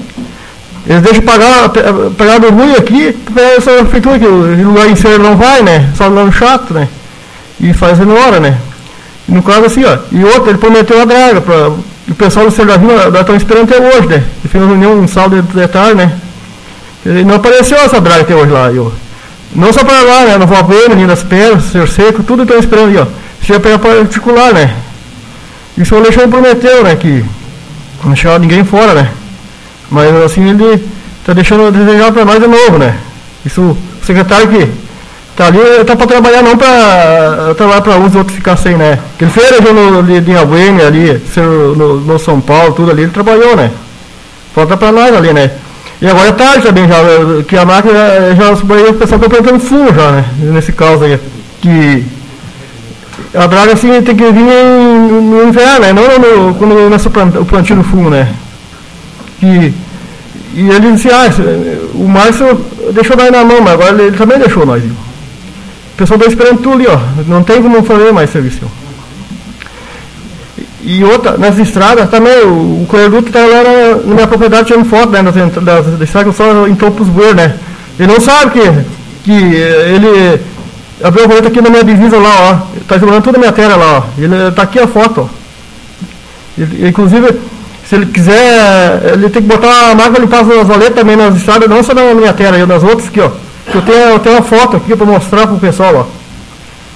Eles deixam pagar, pegar do Rui aqui, essa prefeitura que o lugar em ser não vai, né? Só no chato, né? E fazendo hora, né? E no caso assim, ó. E outro, ele prometeu a draga para o pessoal do Serra da Vila, estão esperando até hoje, né? Ele fez uma reunião, um saldo de detalhe, né? Ele não apareceu essa draga até hoje lá, eu. Não só para lá, né? Nova Goiânia, Linha das Pedras, Senhor Seco, tudo estão esperando ali, ó. Se ia pegar particular, né? Isso o Alexandre prometeu, né? Que não deixava ninguém fora, né? Mas assim ele está deixando a desejar para nós de novo, né? Isso, o secretário que está ali, está para trabalhar, não para trabalhar para uns e outros ficar sem, né? Que ele fez no Linha Goiânia ali, no, no São Paulo, tudo ali, ele trabalhou, né? Falta para nós ali, né? E agora é tarde também, já, que a máquina, já, o pessoal está plantando fumo já, né? Nesse caso aí. Que a draga assim tem que vir no, no inverno, né? Não no, quando começa o plantio do fumo, né? Que, e ele disse, ah, o Márcio deixou nós na mão, mas agora ele, ele também deixou nós. Viu? O pessoal está esperando tudo ali, ó. Não tem como fazer mais serviço. E outra, nas estradas também, o, o coelhudo está lá na, na minha propriedade tirando foto, né, das, das, das estradas que eu só entrou para os bueiros, né. Ele não sabe que, que ele abriu a roleta aqui na minha divisa lá, ó. Está jogando toda a minha terra lá, ó. Ele está aqui a foto, ó. Ele, inclusive, se ele quiser, ele tem que botar a máquina, ele passa as roletas também nas estradas, não só na minha terra, nas outras aqui, ó. Eu tenho, eu tenho uma foto aqui para mostrar para o pessoal, ó.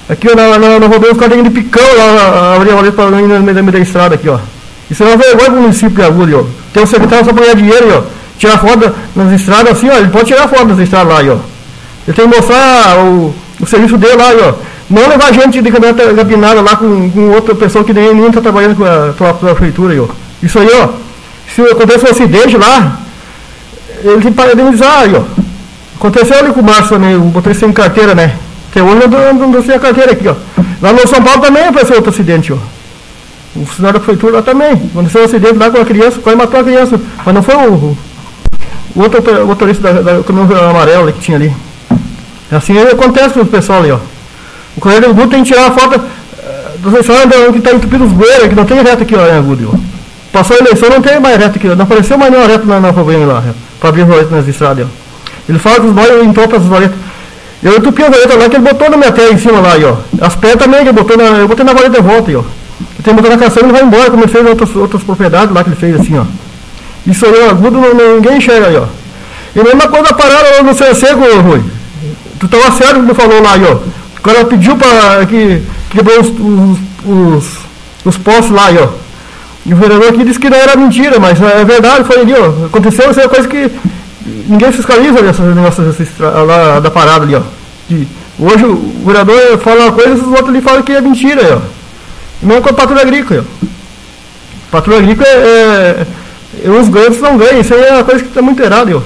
Aqui, ó, na, na, na rodovia, os caras de picão lá, abrir a valeta para ir no meio da estrada aqui, ó. Isso é uma vergonha pro município de Agudo, ó. Tem um secretário só para ganhar dinheiro, ó. Tirar foto nas estradas assim, ó. Ele pode tirar foto nas estradas lá, ó. Ele tem que mostrar o, o serviço dele lá, ó. Não levar gente de caminhonete gabinada lá com, com outra pessoa que nem nem está trabalhando com a, com a, com a prefeitura, ó. Isso aí, ó. Se acontece um acidente lá, ele tem que parabenizar aí, ó. Aconteceu ali com o Márcio também, eu botei sem carteira, né? Até hoje eu não dou sem a carteira aqui, ó. Lá no São Paulo também aconteceu outro acidente, ó. O funcionário da prefeitura lá também. Aconteceu um acidente lá com a criança, quase matou a criança. Mas não foi o, o outro motorista da, da caminhão amarelo que tinha ali. Assim acontece com o pessoal ali, ó. O colega do Guto tem que tirar a foto uh, dos estradas que está entupido os bueiros, que não tem reta aqui, ó, em Agudo, ó. Passou a eleição, não tem mais reta aqui, ó. Não apareceu mais nenhuma reta na, na problema lá, para abrir as valetas nas estradas, ó. Ele fala que os bois entopam as valetas. Eu entupi a valeta lá que ele botou na minha terra em cima lá, ó. As pedras também que ele botou na. Eu botei na valeta de volta, ó. Ele tem que botar na caçamba e ele vai embora, como ele fez outras, outras propriedades lá que ele fez assim, ó. Isso aí, ó, Agudo, ninguém enxerga aí, ó. E a mesma coisa parada no C C, Rui. Tu estava certo que tu falou lá, ó. O cara pediu para que quebrou os, os, os, os postos lá, ó. E o vereador aqui disse que não era mentira, mas é verdade, foi ali, ó. Aconteceu essa coisa que ninguém fiscaliza essas negócios lá da parada ali, ó. E hoje o vereador fala uma coisa e os outros ali falam que é mentira, ó. E mesmo com a patrulha agrícola, ó. Patrulha agrícola é, é, os ganhos não ganham, isso aí é uma coisa que está muito errada, ó.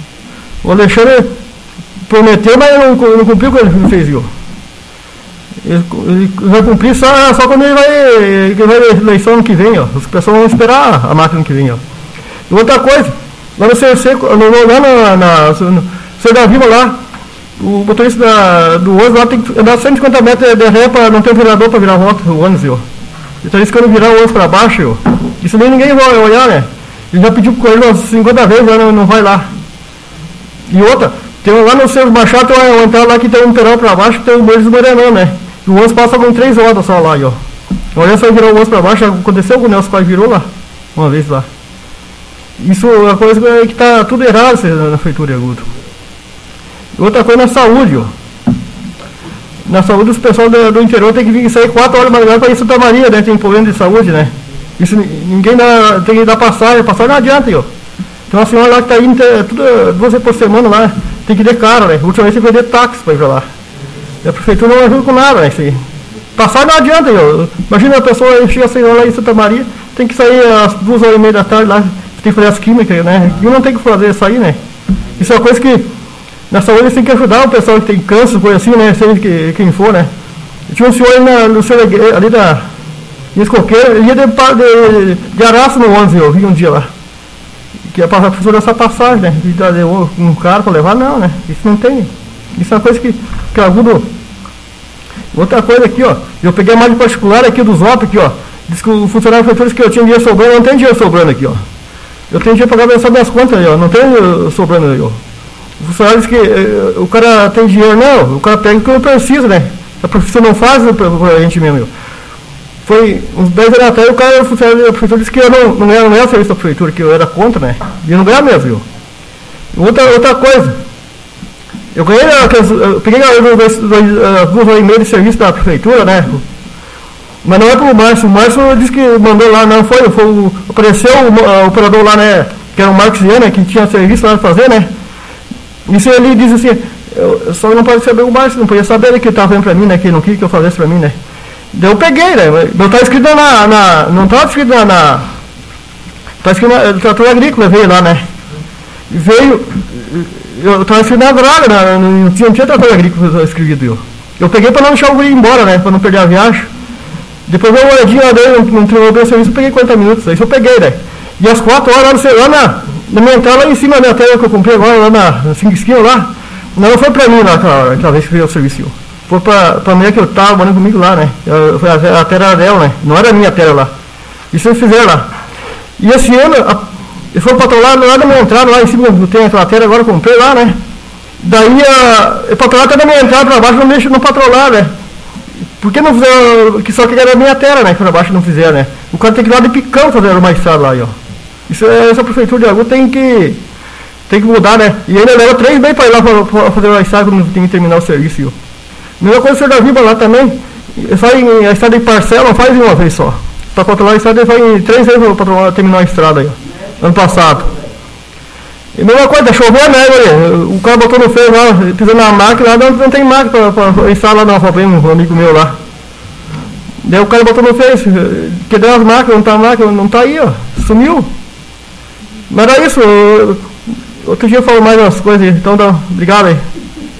O Alexandre prometeu, mas não, não cumpriu o que ele fez, ó. Ele, ele vai cumprir só, só quando ele vai, ele vai eleição ano que vem, ó. As pessoas vão esperar a máquina que vem, ó. E outra coisa, lá no C C, lá na, na, no C da Vila lá, o motorista da, do ônibus lá tem que andar cento e cinquenta metros de ré para não ter um virador para virar a volta o ônibus, ó. Ele está riscando virar o ônibus para baixo, ó. Isso nem ninguém vai olhar, né? Ele já pediu com ele umas cinquenta vezes, já não, não vai lá. E outra, tem lá no Centro Machado, tem uma entrada lá que tem um peral para baixo, que tem um Moisés do Morenão, né? E o ônibus passa com três rodas só lá, ó. Olha só, virou o ônibus para baixo, aconteceu com o Nelson Pai, virou lá, uma vez lá. Isso é uma coisa que está tudo errado na prefeitura de Agudo. Outra coisa na saúde, ó. Na saúde, os pessoal do, do interior tem que vir sair quatro horas da madrugada para ir em Santa Maria, né? Tem problema de saúde, né? Isso ninguém dá, tem que dar passagem, passagem não adianta, ó. Tem uma senhora lá que está indo tudo, duas vezes por semana lá, tem que ir de cara, né? Ultimamente tem que vender táxi para ir para lá. E a prefeitura não ajuda com nada, né? Isso aí. Passagem não adianta, ó. Imagina a pessoa chega a sair lá em Santa Maria, tem que sair às duas horas e meia da tarde lá, tem que fazer as químicas, né? E não tem que fazer isso aí, né? Isso é uma coisa que na saúde eles têm que ajudar o pessoal que tem câncer, coisa assim, né? Seja que, quem for, né? Tinha um senhor ali, na, no seu, ali da Escoqueira, ele ia de, de, de Araço no ônibus, eu vi um dia lá. Que ia passar por essa passagem, né? E dar um cara para levar, não, né? Isso não tem. Isso é uma coisa que, que ajuda. Outra coisa aqui, ó. Eu peguei a imagem particular aqui do Zop, aqui, ó. Diz que o funcionário da prefeitura disse que eu tinha dinheiro sobrando, eu não tenho dinheiro sobrando aqui, ó. Eu tenho dinheiro para pagar mensal minhas contas aí, ó. Não tenho sobrando aí, ó. O funcionário diz que eh, o cara tem dinheiro, não, o cara pega o que não precisa, né? A profissão não faz para a gente mesmo, ó. Foi uns dez anos atrás, o cara, o funcionário da prefeitura disse que eu não, não era, não era o serviço da prefeitura, que eu era contra, né? E eu não ganhava mesmo, ó. Outra, outra coisa, eu ganhei, eu peguei as duas horas e meia de serviço da prefeitura, né? Mas não é para o Márcio. O Márcio disse que mandou lá, não foi, foi o, apareceu o, o operador lá, né? Que era o Marcos Viana, que tinha serviço lá para fazer, né? Isso ele diz assim, eu só não pode saber o Márcio, não podia saber ele que ele estava vendo para mim, né? Que ele não queria que eu fizesse para mim, né? Daí eu peguei, né? Não estava escrito na, na. Não estava escrito na. na estava escrito na trator agrícola, veio lá, né? Veio. Eu estava escrito na draga, né? Não tinha, não tinha trator agrícola escrito eu. Eu peguei para não deixar o guri embora, né? Para não perder a viagem. Depois eu olhadinha lá dele, não entregou bem o serviço, eu peguei quarenta minutos. Aí isso eu peguei, né? E às quatro horas lá na, na minha entrada, lá em cima da minha tela que eu comprei agora, lá na cinco esquinas lá, não foi pra mim lá aquela hora, aquela vez que veio o serviço. Foi pra, pra mulher que eu tava morando comigo lá, né? Eu, foi a, a terra dela, né? Não era a minha terra lá. Isso eles fizeram lá. E esse ano, a, eles foram patrolar lá na minha entrada, lá em cima, tem aquela terra agora, eu comprei lá, né? Daí, a, patrolar até na minha entrada pra baixo, não deixa não patrolar, né? Por que não fizeram, que só que era a minha terra, né? Que pra baixo não fizeram, né? O cara tem que ir lá de Picão fazer uma estrada lá, aí, ó. Isso, essa prefeitura de Agudo tem que, tem que mudar, né? E ainda leva três meses para ir lá para fazer uma estrada quando tem que terminar o serviço, ó. Mesma coisa o senhor da Viva lá também. Faz a estrada em parcela, faz em uma vez só. Para controlar a estrada, ele faz em três vezes para terminar a estrada aí, ano passado. E mesma coisa, chovendo, né, o cara botou no freio lá, pisando na máquina, lá não, não tem máquina para instalar lá na problema, um amigo meu lá. Daí o cara botou no freio, quebrou as máquinas, não tá a máquina, não tá aí, ó, sumiu. Mas era isso, eu, outro dia eu falo mais umas coisas, então dá, obrigado aí.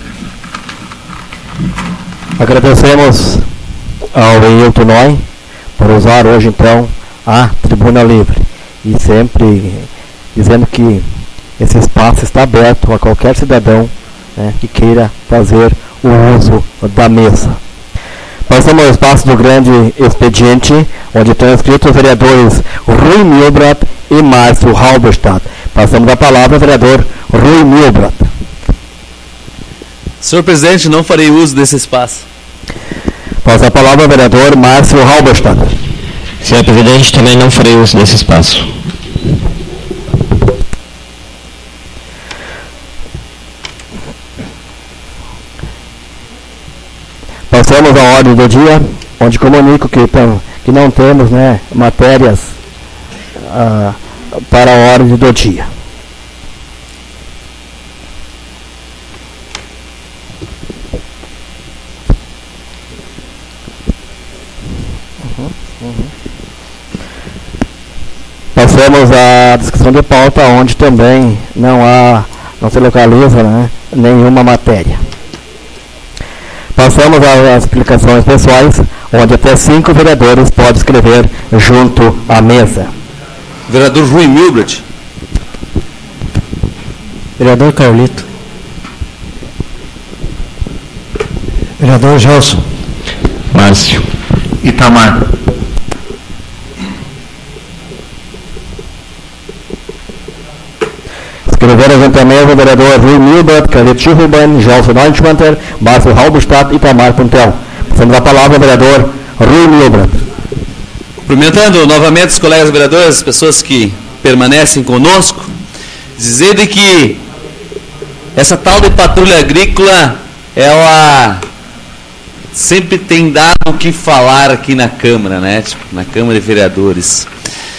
Agradecemos ao Hilton Noy por usar hoje então a tribuna livre e sempre dizendo que esse espaço está aberto a qualquer cidadão, né, que queira fazer o uso da mesa. Passamos ao espaço do grande expediente, onde estão inscritos os vereadores Rui Milbrat e Márcio Halberstadt. Passamos a palavra ao vereador Rui Milbrat. Senhor presidente, não farei uso desse espaço. Passa a palavra ao vereador Márcio Halberstadt. Senhor presidente, também não farei uso desse espaço. Passamos à ordem do dia, onde comunico que, que não temos, né, matérias ah, para a ordem do dia. Uhum, uhum. Passamos à discussão de pauta, onde também não há, não se localiza, né, nenhuma matéria. Passamos às explicações pessoais, onde até cinco vereadores podem escrever junto à mesa. Vereador Rui Milbrat. Vereador Carlito. Vereador Gelson. Márcio. Itamar. Escreveram junto à mesa o vereador Rui Milbrat, Carlito Schirruban, Gelson Neuschwanter, Márcio Halberstadt e Itamar Puntel. Passamos a palavra ao vereador Rui Milbrat. Cumprimentando novamente os colegas vereadores, as pessoas que permanecem conosco, dizer de que essa tal de patrulha agrícola, ela sempre tem dado o que falar aqui na Câmara, né? Tipo, na Câmara de Vereadores.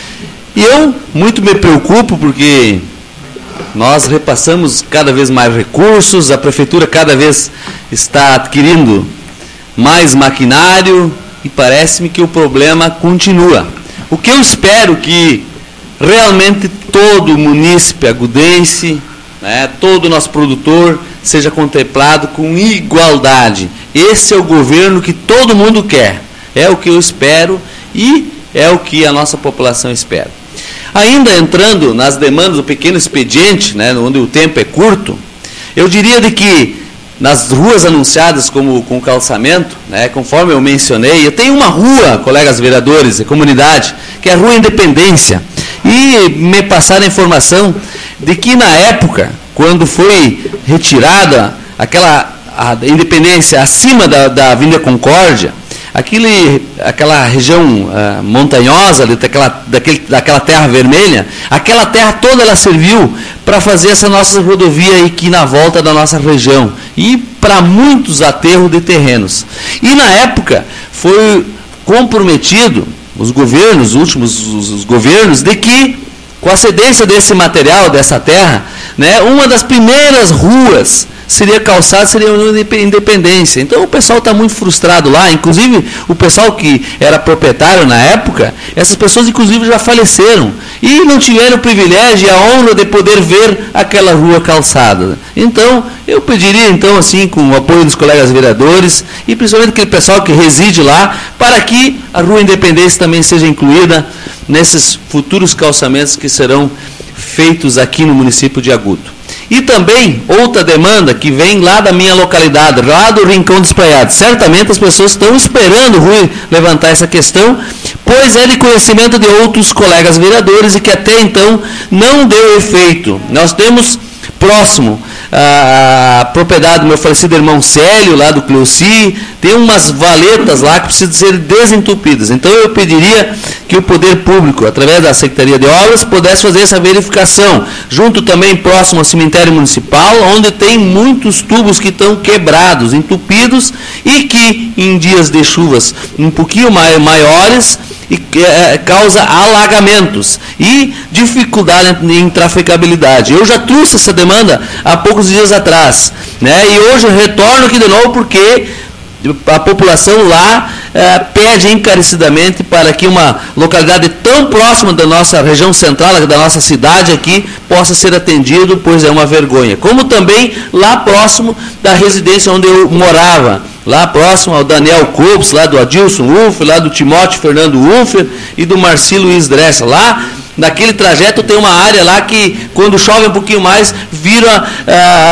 E eu muito me preocupo porque nós repassamos cada vez mais recursos, a Prefeitura cada vez está adquirindo mais maquinário e parece-me que o problema continua. O que eu espero que realmente todo munícipe agudense, né, todo nosso produtor seja contemplado com igualdade. Esse é o governo que todo mundo quer. É o que eu espero e é o que a nossa população espera. Ainda entrando nas demandas do pequeno expediente, né, onde o tempo é curto, eu diria de que nas ruas anunciadas como com calçamento, né, conforme eu mencionei, eu tenho uma rua, colegas vereadores, comunidade, que é a Rua Independência, e me passaram a informação de que na época, quando foi retirada aquela a Independência acima da, da Avenida Concórdia, Aquele, aquela região uh, montanhosa, daquela, daquele, daquela terra vermelha, aquela terra toda ela serviu para fazer essa nossa rodovia aqui na volta da nossa região e para muitos aterros de terrenos. E na época foi comprometido os governos, os últimos os, os governos, de que com a cedência desse material, dessa terra, né, uma das primeiras ruas seria calçada, seria a Independência. Então o pessoal está muito frustrado lá, inclusive o pessoal que era proprietário na época, essas pessoas inclusive já faleceram e não tiveram o privilégio e a honra de poder ver aquela rua calçada. Então eu pediria então assim, com o apoio dos colegas vereadores e principalmente aquele pessoal que reside lá, para que a Rua Independência também seja incluída nesses futuros calçamentos que serão feitos aqui no município de Agudo. E também outra demanda que vem lá da minha localidade, lá do Rincão dos Praiados. Certamente as pessoas estão esperando o Rui levantar essa questão, pois é de conhecimento de outros colegas vereadores e que até então não deu efeito. Nós temos próximo a, a propriedade do meu falecido irmão Célio, lá do Cleuci, tem umas valetas lá que precisam ser desentupidas. Então eu pediria que o poder público, através da Secretaria de Obras, pudesse fazer essa verificação, junto também próximo ao cemitério municipal, onde tem muitos tubos que estão quebrados, entupidos, e que em dias de chuvas um pouquinho mais, maiores, e é, causa alagamentos e dificuldade em trafegabilidade. Eu já trouxe essa demanda há poucos dias atrás, né? E hoje eu retorno aqui de novo porque a população lá é, pede encarecidamente para que uma localidade tão próxima da nossa região central, da nossa cidade aqui, possa ser atendido, pois é uma vergonha. Como também lá próximo da residência onde eu morava, lá próximo ao Daniel Copes, lá do Adilson Ufer, lá do Timóteo Fernando Ufer e do Marci Luiz Dressa. Lá, naquele trajeto, tem uma área lá que, quando chove um pouquinho mais, vira a,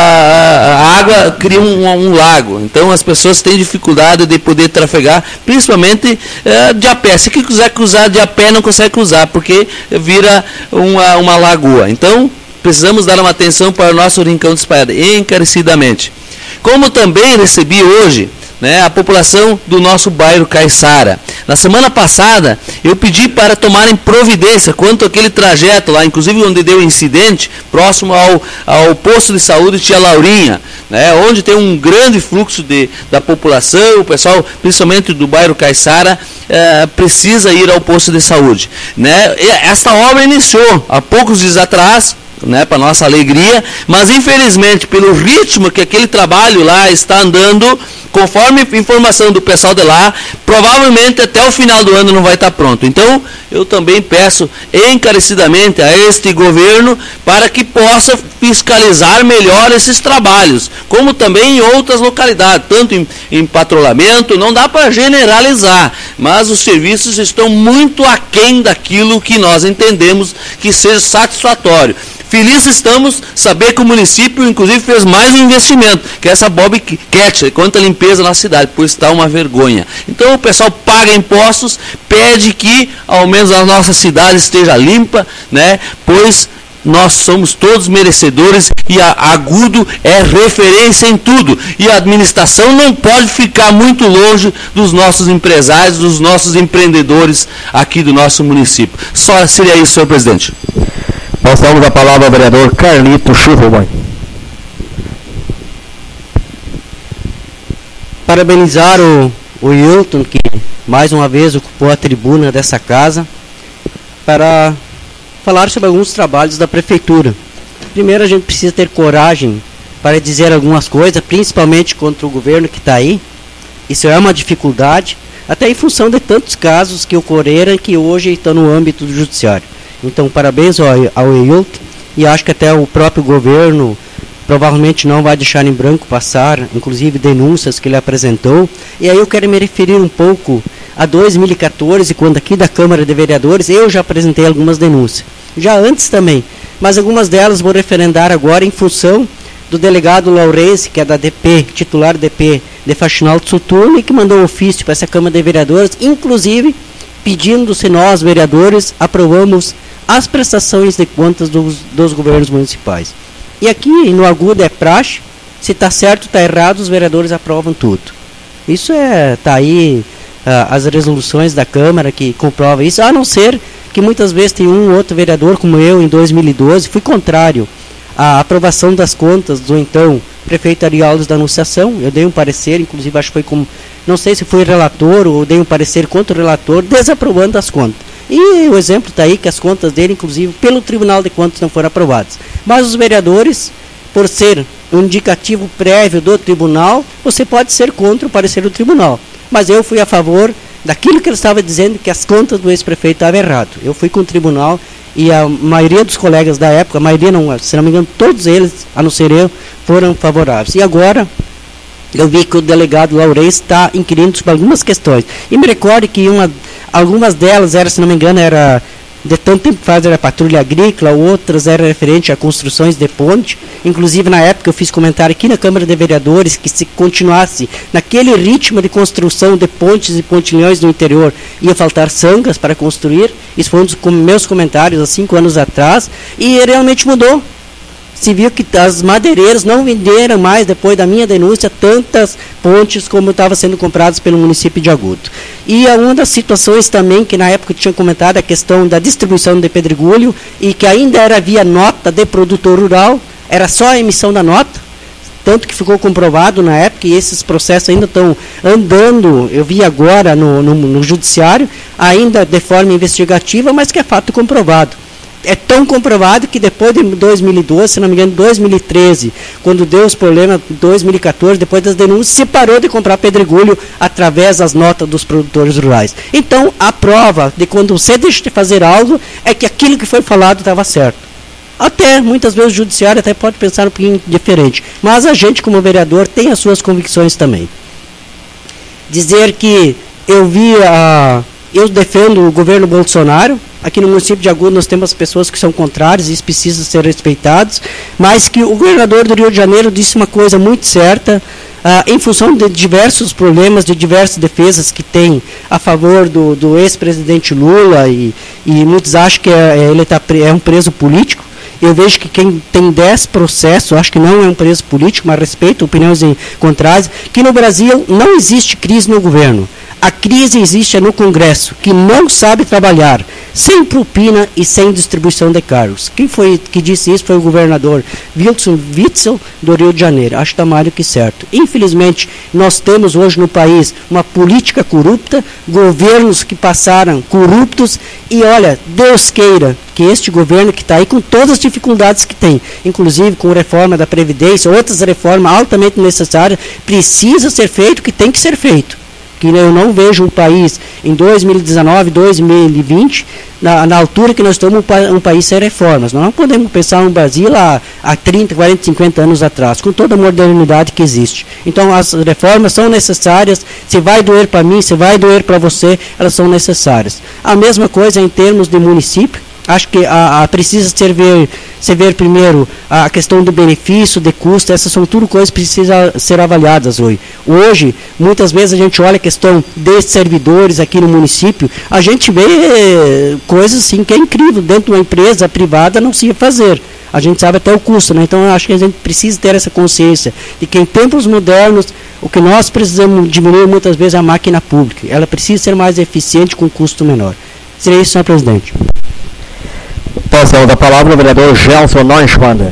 a, a água, cria um, um lago. Então, as pessoas têm dificuldade de poder trafegar, principalmente é, de a pé. Se quiser cruzar de a pé, não consegue cruzar, porque vira uma, uma lagoa. Então, precisamos dar uma atenção para o nosso Rincão de Espaiada, encarecidamente. Como também recebi hoje, né, a população do nosso bairro Caiçara. Na semana passada, eu pedi para tomarem providência quanto àquele trajeto lá, inclusive onde deu o incidente, próximo ao, ao posto de saúde Tia Laurinha, né, onde tem um grande fluxo de, da população, o pessoal, principalmente do bairro Caiçara, é, precisa ir ao posto de saúde. Né? E esta obra iniciou há poucos dias atrás, né, para nossa alegria, mas infelizmente pelo ritmo que aquele trabalho lá está andando, conforme informação do pessoal de lá, provavelmente até o final do ano não vai estar pronto. Então, eu também peço encarecidamente a este governo para que possa fiscalizar melhor esses trabalhos, como também em outras localidades, tanto em, em patrulhamento, não dá para generalizar, mas os serviços estão muito aquém daquilo que nós entendemos que seja satisfatório. Felizes estamos saber que o município, inclusive, fez mais um investimento, que é essa Bobcat, quanto à limpeza na cidade, pois está uma vergonha. Então o pessoal paga impostos, pede que ao menos a nossa cidade esteja limpa, né? Pois nós somos todos merecedores e a Agudo é referência em tudo. E a administração não pode ficar muito longe dos nossos empresários, dos nossos empreendedores aqui do nosso município. Só seria isso, senhor presidente. Passamos a palavra ao vereador Carlito Schuffelbein. Parabenizar o, o Hilton, que mais uma vez ocupou a tribuna dessa casa, para falar sobre alguns trabalhos da prefeitura. Primeiro, a gente precisa ter coragem para dizer algumas coisas, principalmente contra o governo que está aí. Isso é uma dificuldade, até em função de tantos casos que ocorreram que hoje estão no âmbito do judiciário. Então, parabéns ao, ao Hilton, e acho que até o próprio governo provavelmente não vai deixar em branco passar, inclusive denúncias que ele apresentou. E aí eu quero me referir um pouco a dois mil e quatorze, quando aqui da Câmara de Vereadores eu já apresentei algumas denúncias. Já antes também, mas algumas delas vou referendar agora em função do delegado Laurence, que é da D P, titular D P de Faxinal do Soturno, e que mandou um ofício para essa Câmara de Vereadores, inclusive pedindo se nós, vereadores, aprovamos as prestações de contas dos, dos governos municipais. E aqui no Agudo é praxe, se está certo, está errado, os vereadores aprovam tudo. Isso é, está aí uh, as resoluções da Câmara que comprovam isso, a não ser que muitas vezes tem um ou outro vereador, como eu, em dois mil e doze, fui contrário à aprovação das contas do então prefeito Arialdes da Anunciação. Eu dei um parecer, inclusive acho que foi como, não sei se foi relator ou dei um parecer contra o relator, desaprovando as contas. E o exemplo está aí que as contas dele, inclusive, pelo Tribunal de Contas não foram aprovadas. Mas os vereadores, por ser um indicativo prévio do tribunal, você pode ser contra o parecer do tribunal. Mas eu fui a favor daquilo que ele estava dizendo, que as contas do ex-prefeito estavam erradas. Eu fui com o tribunal e a maioria dos colegas da época, a maioria não, se não me engano, todos eles, a não ser eu, foram favoráveis. E agora eu vi que o delegado Laurence está inquirindo sobre algumas questões. E me recorde que uma, algumas delas, era, se não me engano, era de tanto tempo que faz, era patrulha agrícola, outras eram referentes a construções de ponte. Inclusive, na época, eu fiz comentário aqui na Câmara de Vereadores que se continuasse naquele ritmo de construção de pontes e pontilhões no interior, ia faltar sangas para construir. Isso foi um dos meus comentários há cinco anos atrás, e realmente mudou. se viu que as madeireiras não venderam mais, depois da minha denúncia, tantas pontes como estavam sendo compradas pelo município de Agudo. E uma das situações também, que na época eu tinha comentado, a questão da distribuição de pedregulho, e que ainda era via nota de produtor rural, era só a emissão da nota, tanto que ficou comprovado na época, e esses processos ainda estão andando, eu vi agora no, no, no judiciário, ainda de forma investigativa, mas que é fato comprovado. É tão comprovado que depois de dois mil e doze, se não me engano, dois mil e treze, quando deu os problemas, dois mil e quatorze, depois das denúncias, se parou de comprar pedregulho através das notas dos produtores rurais. Então, a prova de quando você deixa de fazer algo, é que aquilo que foi falado estava certo. Até, muitas vezes, o judiciário até pode pensar um pouquinho diferente, mas a gente, como vereador, tem as suas convicções também. Dizer que eu vi a... Eu defendo o governo Bolsonaro. Aqui no município de Agudo nós temos pessoas que são contrárias e isso precisa ser respeitados, mas que o governador do Rio de Janeiro disse uma coisa muito certa, ah, em função de diversos problemas, de diversas defesas que tem a favor do, do ex-presidente Lula, e, e muitos acham que é, ele tá, é um preso político. Eu vejo que quem tem dez processos, acho que não é um preso político, mas respeito opiniões contrárias, que no Brasil não existe crise no governo. A crise existe no Congresso, que não sabe trabalhar, sem propina e sem distribuição de cargos. Quem foi que disse isso foi o governador Wilson Witzel, do Rio de Janeiro. Acho que está mais do que certo. Infelizmente, nós temos hoje no país uma política corrupta, governos que passaram corruptos, e olha, Deus queira que este governo que está aí, com todas as dificuldades que tem, inclusive com reforma da Previdência, outras reformas altamente necessárias, precisa ser feito o que tem que ser feito. Que eu não vejo um país em dois mil e dezenove, dois mil e vinte, na, na altura que nós estamos, um, um país sem reformas. Nós não podemos pensar no Brasil há, há trinta, quarenta, cinquenta anos atrás, com toda a modernidade que existe. Então, as reformas são necessárias, se vai doer para mim, se vai doer para você, elas são necessárias. A mesma coisa em termos de município. Acho que a, a precisa ser ver, ser ver primeiro a questão do benefício, de custo, essas são tudo coisas que precisam ser avaliadas hoje. Hoje, muitas vezes a gente olha a questão de servidores aqui no município, a gente vê coisas assim que é incrível, dentro de uma empresa privada não se ia fazer. A gente sabe até o custo, né? Então eu acho que a gente precisa ter essa consciência de que em tempos modernos, o que nós precisamos diminuir muitas vezes é a máquina pública. Ela precisa ser mais eficiente com custo menor. Seria isso, senhor presidente. Passando a palavra ao vereador Gelson Neuschwander.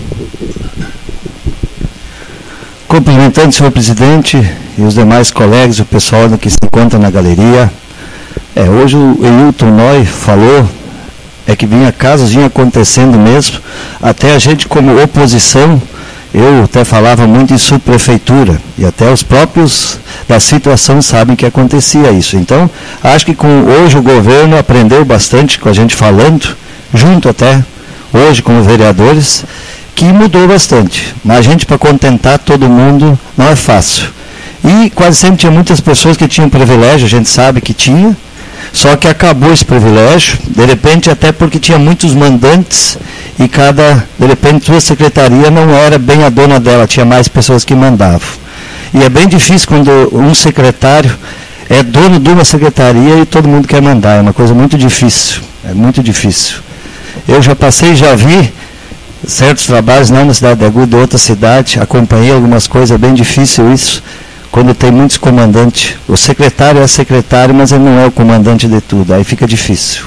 Cumprimentando o senhor presidente e os demais colegas, o pessoal que se encontra na galeria. É, hoje o Eilton Noy falou é que vinha casos, vinha acontecendo mesmo, até a gente como oposição, eu até falava muito em subprefeitura, e até os próprios da situação sabem que acontecia isso. Então, acho que com, hoje o governo aprendeu bastante com a gente falando, junto até, hoje como vereadores, que mudou bastante. Mas a gente, para contentar todo mundo, não é fácil. E quase sempre tinha muitas pessoas que tinham privilégio, a gente sabe que tinha, só que acabou esse privilégio, de repente até porque tinha muitos mandantes, e cada, de repente, sua secretaria não era bem a dona dela, tinha mais pessoas que mandavam. E é bem difícil quando um secretário é dono de uma secretaria e todo mundo quer mandar, é uma coisa muito difícil, é muito difícil. Eu já passei, já vi certos trabalhos, não na cidade de Agudo, em outra cidade, acompanhei algumas coisas, é bem difícil isso, quando tem muitos comandantes. O secretário é secretário, mas ele não é o comandante de tudo, aí fica difícil.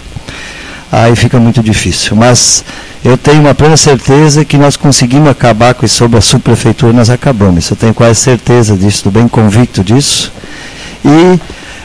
Aí fica muito difícil. Mas eu tenho uma plena certeza que nós conseguimos acabar com isso sobre a subprefeitura, nós acabamos. Eu tenho quase certeza disso, estou bem convicto disso. E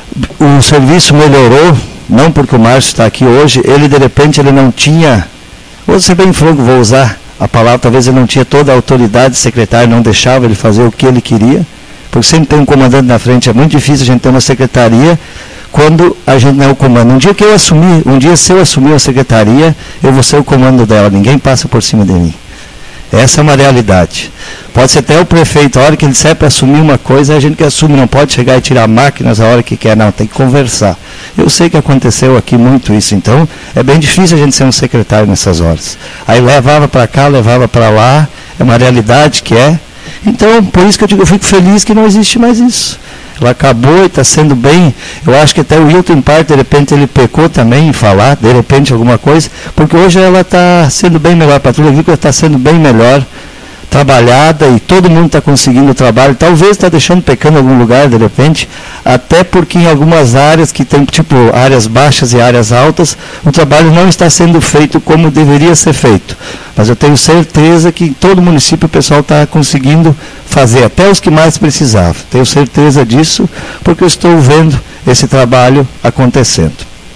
o serviço melhorou, não porque o Márcio está aqui hoje, ele de repente ele não tinha, vou ser bem franco, vou usar a palavra, talvez ele não tinha toda a autoridade secretária, não deixava ele fazer o que ele queria, porque sempre tem um comandante na frente, é muito difícil a gente ter uma secretaria quando a gente não é o comando. Um dia que eu assumir, um dia se eu assumir a secretaria, eu vou ser o comando dela, ninguém passa por cima de mim. Essa é uma realidade. Pode ser até o prefeito, a hora que ele serve para assumir uma coisa, a gente que assume, não pode chegar e tirar máquinas a hora que quer, não, tem que conversar. Eu sei que aconteceu aqui muito isso, então é bem difícil a gente ser um secretário nessas horas. Aí levava para cá, levava para lá, é uma realidade que é. Então, por isso que eu digo, eu fico feliz que não existe mais isso. ela acabou e está sendo bem. Eu acho que até o Hilton, em parte, de repente, ele pecou também em falar, de repente, alguma coisa, porque hoje ela está sendo bem melhor, a patrulha agrícola está sendo bem melhor trabalhada e todo mundo está conseguindo trabalho, talvez está deixando pecando em algum lugar de repente, até porque em algumas áreas que tem tipo áreas baixas e áreas altas, o trabalho não está sendo feito como deveria ser feito, mas eu tenho certeza que em todo município o pessoal está conseguindo fazer, até os que mais precisavam, tenho certeza disso, porque eu estou vendo esse trabalho acontecendo.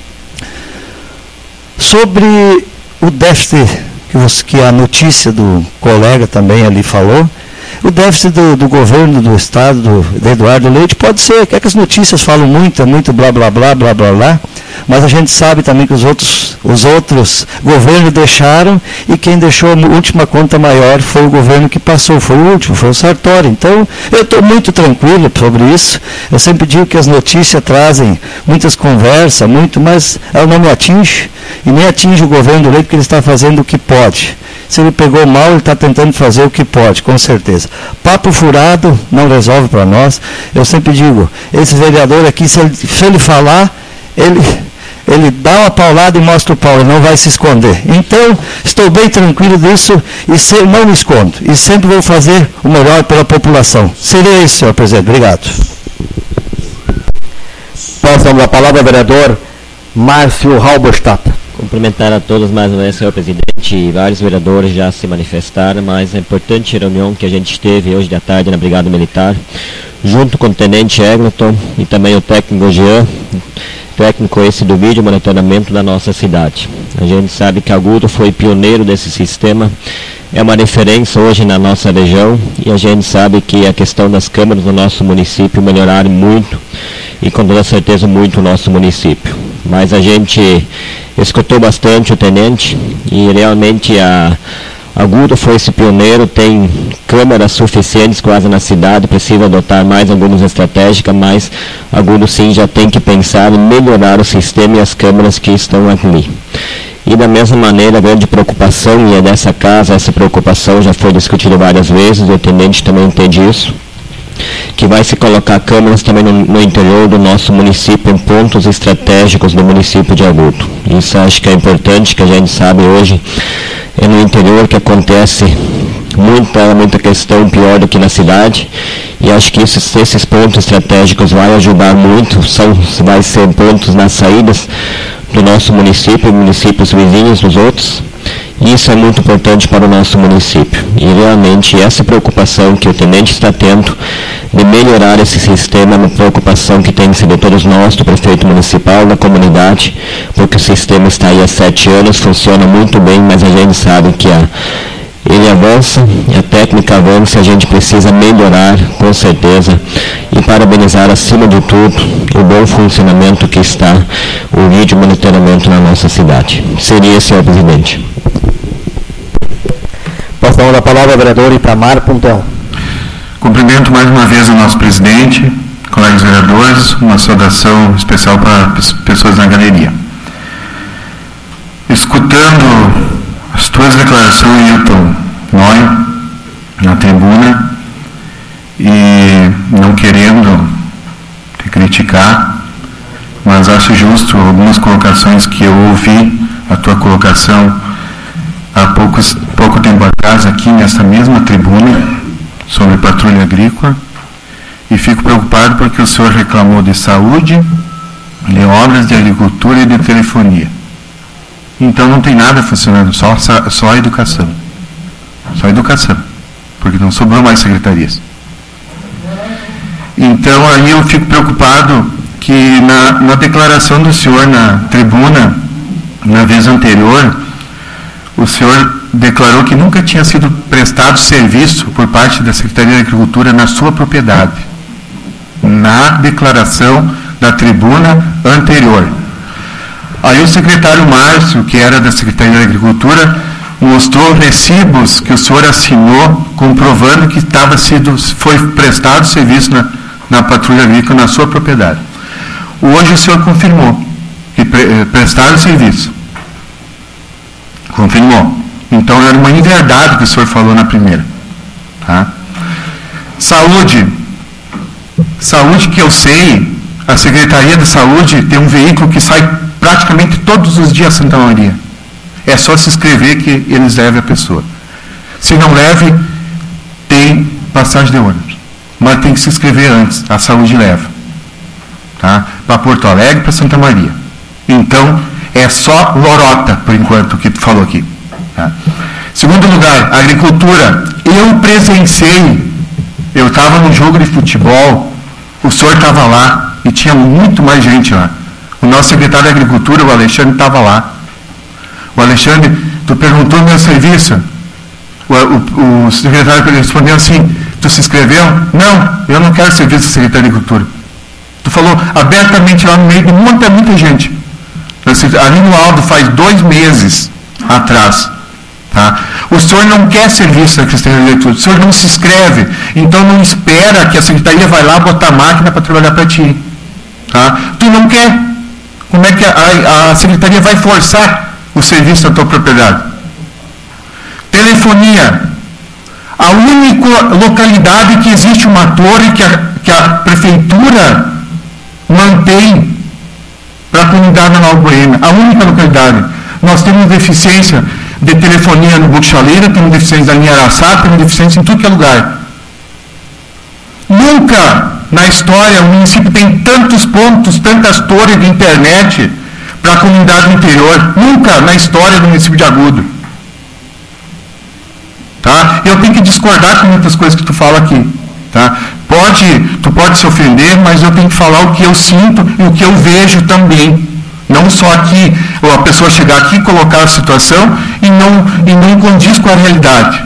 Sobre o déficit que a notícia do colega também ali falou, o déficit do, do governo do estado, do, do Eduardo Leite, pode ser, é que as notícias falam muito, muito blá, blá, blá, blá, blá, blá, mas a gente sabe também que os outros, os outros governos deixaram, e quem deixou a última conta maior foi o governo que passou, foi o último, foi o Sartori. Então, eu estou muito tranquilo sobre isso. Eu sempre digo que as notícias trazem muitas conversas, muito, mas ela não me atinge, e nem atinge o governo do Leite, porque ele está fazendo o que pode. Se ele pegou mal, ele está tentando fazer o que pode, com certeza. Papo furado não resolve para nós. Eu sempre digo, esse vereador aqui, se ele, se ele falar, ele, ele dá uma paulada e mostra o pau, ele não vai se esconder. Então, estou bem tranquilo disso e se, não me escondo. E sempre vou fazer o melhor pela população. Serei isso, senhor presidente. Obrigado. Passamos a palavra, vereador Márcio Halberstadt. Cumprimentar a todos mais uma vez, senhor presidente. Vários vereadores já se manifestaram, mas a importante reunião que a gente teve hoje de tarde na Brigada Militar, junto com o tenente Egleton e também o técnico Jean, técnico esse do vídeo monitoramento da nossa cidade. A gente sabe que a Agudo foi pioneiro desse sistema, é uma referência hoje na nossa região, e a gente sabe que a questão das câmaras do nosso município melhoraram muito, e com toda certeza muito o nosso município. Mas a gente escutou bastante o tenente, e realmente a Agudo foi esse pioneiro, tem câmaras suficientes quase na cidade, precisa adotar mais algumas estratégicas, mas Agudo sim já tem que pensar em melhorar o sistema e as câmaras que estão ali. E da mesma maneira, a grande preocupação, e é dessa casa, essa preocupação já foi discutida várias vezes, o tenente também entende isso, que vai se colocar câmeras também no, no interior do nosso município, em pontos estratégicos do município de Agudo. Isso acho que é importante, que a gente sabe hoje, é no interior que acontece muita, muita questão pior do que na cidade, e acho que esses, esses pontos estratégicos vão ajudar muito, são, vai ser pontos nas saídas do nosso município, municípios vizinhos dos outros. Isso é muito importante para o nosso município. E realmente essa preocupação que o tenente está tendo de melhorar esse sistema é uma preocupação que tem que ser de todos nós, do prefeito municipal, da comunidade, porque o sistema está aí há sete anos, funciona muito bem, mas a gente sabe que a, ele avança, a técnica avança, a gente precisa melhorar, com certeza, e parabenizar acima de tudo o bom funcionamento que está o vídeo monitoramento na nossa cidade. Seria, senhor presidente. Passamos a palavra ao vereador Itamar Pontão. Cumprimento mais uma vez o nosso presidente, colegas vereadores, uma saudação especial para as pessoas na galeria. Escutando as tuas declarações, Hilton Noy, na tribuna, e não querendo te criticar, mas acho justo algumas colocações que eu ouvi, a tua colocação há poucos, pouco tempo atrás aqui nessa mesma tribuna sobre patrulha agrícola, e fico preocupado porque o senhor reclamou de saúde, de obras de agricultura e de telefonia. Então não tem nada funcionando, só, só a educação. Só a educação, porque não sobrou mais secretarias. Então aí eu fico preocupado que na, na declaração do senhor na tribuna, na vez anterior, o senhor declarou que nunca tinha sido prestado serviço por parte da Secretaria de Agricultura na sua propriedade. Na declaração da tribuna anterior. Aí o secretário Márcio, que era da Secretaria de Agricultura, mostrou recibos que o senhor assinou comprovando que estava sido, foi prestado serviço na, na patrulha agrícola na sua propriedade. Hoje o senhor confirmou que pre, prestaram serviço. Confirmou. Então era uma inverdade que o senhor falou na primeira. Tá? Saúde. Saúde que eu sei, a Secretaria de Saúde tem um veículo que sai praticamente todos os dias a Santa Maria. É só se inscrever que eles levem a pessoa. Se não leve, tem passagem de ônibus. Mas tem que se inscrever antes, a saúde leva. Tá? Para Porto Alegre, para Santa Maria. Então, é só lorota, por enquanto, que tu falou aqui. Tá? Segundo lugar, agricultura. Eu presenciei, eu estava no jogo de futebol, o senhor estava lá, e tinha muito mais gente lá. O nosso secretário de Agricultura, o Alexandre, estava lá. O Alexandre, tu perguntou no meu serviço, o, o, o secretário respondeu assim, tu se inscreveu? Não, eu não quero serviço de secretário de Agricultura. Tu falou abertamente lá no meio de muita, muita gente. Ali no Aldo, faz dois meses atrás. Tá? O senhor não quer serviço da Secretaria de Agricultura, o senhor não se inscreve, então não espera que a Secretaria vai lá botar a máquina para trabalhar para ti. Tá? Tu não quer. Como é que a, a, a Secretaria vai forçar o serviço da tua propriedade? Telefonia. A única localidade que existe uma torre que a, que a Prefeitura mantém para a comunidade da Nova Boêmia. A única localidade. Nós temos deficiência de telefonia no Buxaleira, temos deficiência da linha Araçá, temos deficiência em tudo que é lugar. Nunca na história o município tem tantos pontos, tantas torres de internet para a comunidade do interior. Nunca na história do município de Agudo. Tá? Eu tenho que discordar com muitas coisas que tu fala aqui. Tá? Pode, tu pode se ofender, mas eu tenho que falar o que eu sinto e o que eu vejo também. Não só aqui, ou a pessoa chegar aqui, colocar a situação e não, e não condiz com a realidade.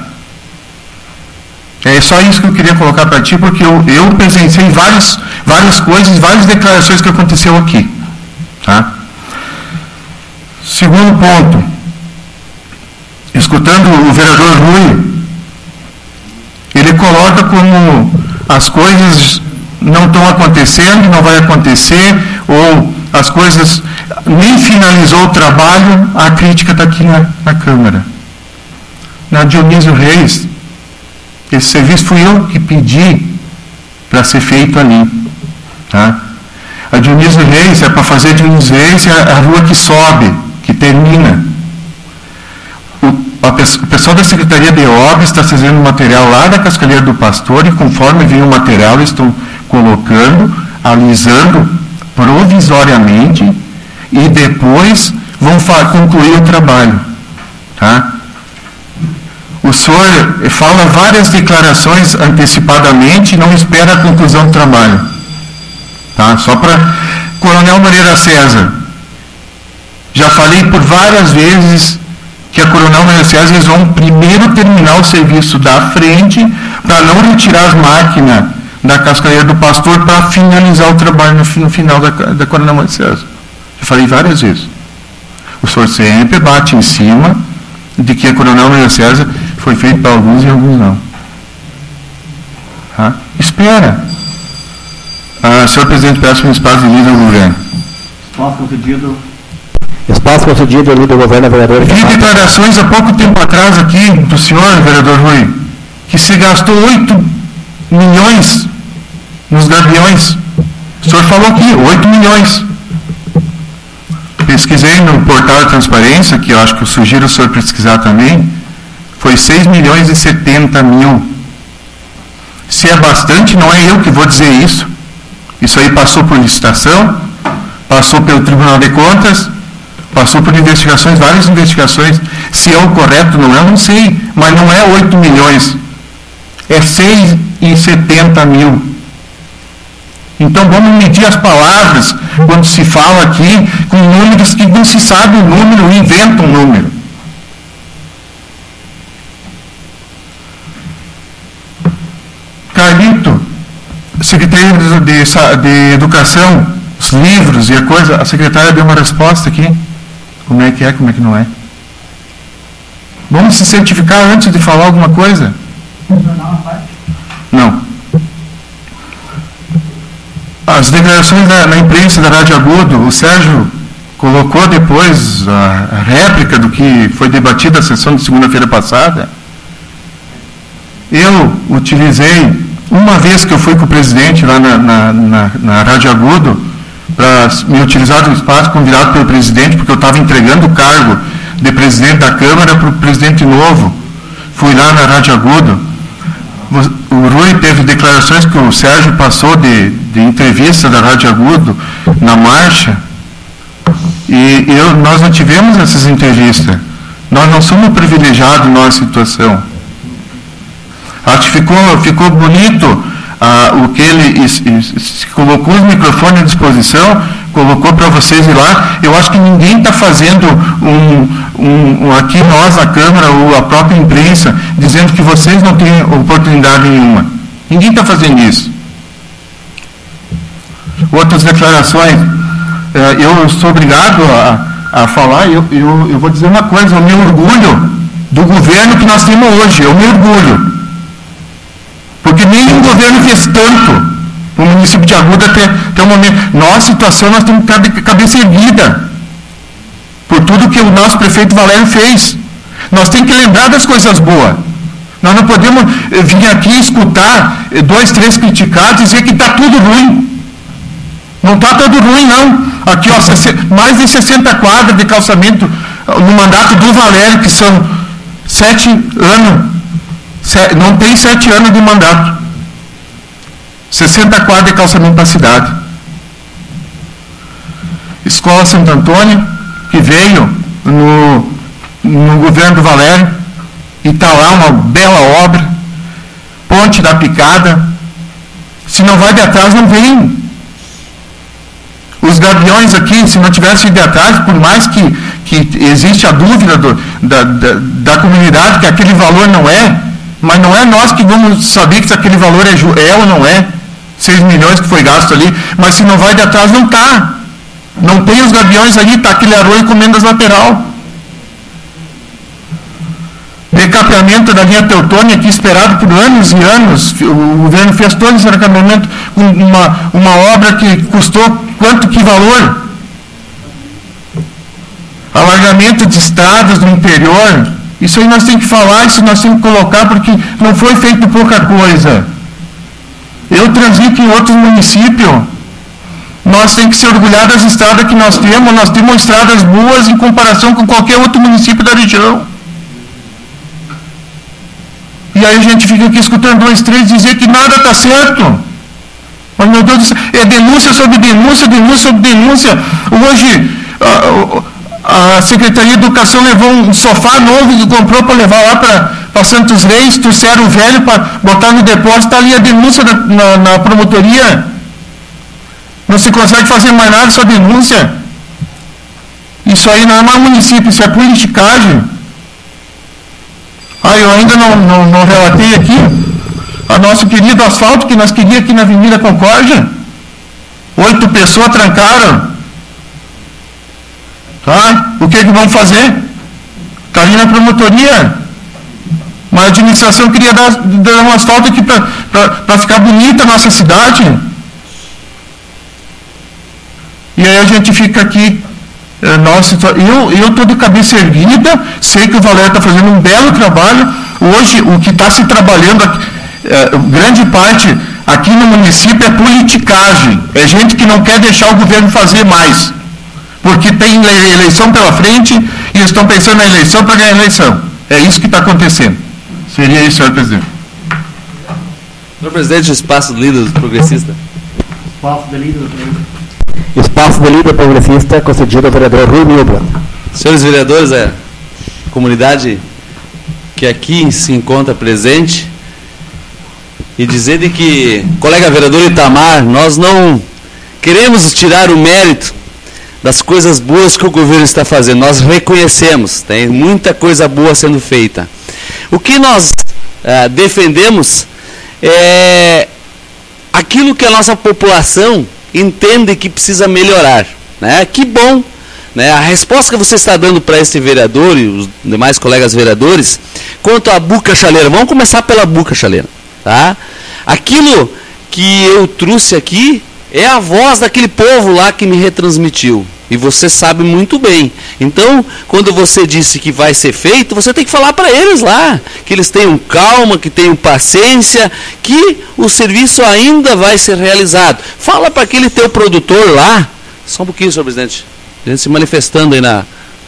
É só isso que eu queria colocar para ti, porque eu, eu presenciei várias, várias coisas, várias declarações que aconteceu aqui. Tá? Segundo ponto, escutando o vereador Rui, ele coloca como as coisas não estão acontecendo, não vai acontecer, ou as coisas nem finalizou o trabalho, a crítica está aqui na, na Câmara. Na Dionísio Reis, esse serviço fui eu que pedi para ser feito ali. Tá? A Dionísio Reis é para fazer Dionísio Reis é a rua que sobe, que termina. O, a, o pessoal da Secretaria de Obras está fazendo material lá da Cascalheira do Pastor e conforme vem o material eles estão colocando, alisando provisoriamente e depois vão concluir o trabalho. Tá? O senhor fala várias declarações antecipadamente e não espera a conclusão do trabalho. Tá? Só para Coronel Moreira César. Já falei por várias vezes que a Coronel Moreira César eles vão primeiro terminar o serviço da frente para não retirar as máquinas da Cascalheira do Pastor para finalizar o trabalho no, no final da, da Coronel Moreira César. Eu falei várias vezes. O senhor sempre bate em cima de que a Coronel Moreira César foi feito para alguns e alguns não. Tá? Espera. Ah, senhor presidente, peço um espaço de líder do governo. Espaço concedido. Espaço concedido ali do governo, vereador. Vi declarações há pouco tempo atrás aqui do senhor, vereador Rui, que se gastou oito milhões nos gaviões. O senhor falou aqui, oito milhões. Pesquisei no portal de transparência, que eu acho que eu sugiro o senhor pesquisar também, foi seis milhões e setenta mil. Se é bastante, não é eu que vou dizer isso. Isso aí passou por licitação, passou pelo Tribunal de Contas, passou por investigações, várias investigações. Se é o correto, não é, eu não sei, mas não é oito milhões. É seis e setenta mil. Então vamos medir as palavras quando se fala aqui com números que não se sabe o número, inventa um número. Carlito, secretário de, de, de Educação, os livros e a coisa, a secretária deu uma resposta aqui. Como é que é, como é que não é? Vamos se certificar antes de falar alguma coisa? Não. As declarações da, na imprensa da Rádio Agudo, o Sérgio colocou depois a, a réplica do que foi debatido na sessão de segunda-feira passada. Eu utilizei uma vez que eu fui com o presidente lá na, na, na, na Rádio Agudo, para me utilizar do espaço convidado pelo presidente, porque eu estava entregando o cargo de presidente da Câmara para o presidente novo. Fui lá na Rádio Agudo. O Rui teve declarações que o Sérgio passou de, de entrevista da Rádio Agudo na marcha, e eu, nós não tivemos essas entrevistas. Nós não somos privilegiados na nossa situação. Acho que ficou, ficou bonito ah, o que ele is, is, colocou os microfones à disposição, colocou para vocês ir lá. Eu acho que ninguém está fazendo um, um, um, aqui nós, a Câmara, ou a própria imprensa, dizendo que vocês não têm oportunidade nenhuma. Ninguém está fazendo isso. Outras declarações. Eh, eu sou obrigado a, a falar, eu, eu, eu vou dizer uma coisa, eu me orgulho do governo que nós temos hoje, eu me orgulho. Porque nenhum governo fez tanto o município de Agudo até, até o momento. Nossa situação, nós temos cabeça erguida por tudo que o nosso prefeito Valério fez. Nós temos que lembrar das coisas boas. Nós não podemos vir aqui escutar dois, três criticados e dizer que está tudo ruim. Não está tudo ruim, não. Aqui, ó, mais de sessenta quadras de calçamento no mandato do Valério, que são sete anos. Não tem sete anos de mandato. sessenta quadras de calçamento para a cidade. Escola Santo Antônio, que veio no, no governo do Valério, e está lá uma bela obra. Ponte da Picada. Se não vai de atrás, não vem. Os gaviões aqui, se não tivesse ido de atrás, por mais que, que existe a dúvida do, da, da, da comunidade que aquele valor não é, mas não é nós que vamos saber que aquele valor é, é ou não é. seis milhões que foi gasto ali, mas se não vai de atrás, não está. Não tem os gaviões ali, está aquele arroio comendo as lateral. Recapeamento da linha Teutônia, aqui esperado por anos e anos. O governo fez todo esse recapeamento com uma, uma obra que custou quanto que valor? Alargamento de estradas no interior. Isso aí nós temos que falar, isso nós temos que colocar, porque não foi feito pouca coisa. Eu transito em outros municípios. Nós temos que se orgulhar das estradas que nós temos. Nós temos estradas boas em comparação com qualquer outro município da região. E aí a gente fica aqui escutando dois, três dizer que nada está certo. Mas, meu Deus do céu, é denúncia sobre denúncia, denúncia sobre denúncia. Hoje, a, a Secretaria de Educação levou um sofá novo que comprou para levar lá para Santos Reis, trouxeram o velho para botar no depósito, está ali a denúncia na, na, na promotoria. Não se consegue fazer mais nada, só denúncia. Isso aí não é mais município, isso é politicagem. Ah, eu ainda não, não, não relatei aqui a nosso querido asfalto que nós queríamos aqui na Avenida Concórdia. Oito pessoas trancaram. Tá? O que, que vamos fazer? Está ali na promotoria. Mas a administração queria dar, dar um asfalto aqui para ficar bonita a nossa cidade. E aí a gente fica aqui. Nossa, eu estou de cabeça erguida, sei que o Valério está fazendo um belo trabalho. Hoje, o que está se trabalhando, é, grande parte aqui no município é politicagem. É gente que não quer deixar o governo fazer mais. Porque tem eleição pela frente e estão pensando na eleição para ganhar a eleição. É isso que está acontecendo. Seria isso, senhor presidente. Senhor presidente, o espaço do líder progressista. Espaço do líder progressista. Espaço de líder progressista concedido ao vereador Rui Milbra. Senhores vereadores, a comunidade que aqui se encontra presente, e dizer de que, colega vereador Itamar, nós não queremos tirar o mérito das coisas boas que o governo está fazendo. Nós reconhecemos, tem muita coisa boa sendo feita. O que nós ah, defendemos é aquilo que a nossa população entende que precisa melhorar, né? Que bom, né? A resposta que você está dando para esse vereador e os demais colegas vereadores quanto à Buca Chaleira, vamos começar pela Buca Chaleira, tá? Aquilo que eu trouxe aqui é a voz daquele povo lá que me retransmitiu, E você sabe muito bem. Então, quando você disse que vai ser feito, você tem que falar para eles lá, que eles tenham calma, que tenham paciência, que o serviço ainda vai ser realizado. Fala para aquele teu produtor lá. Só um pouquinho, senhor presidente. A gente se manifestando aí na...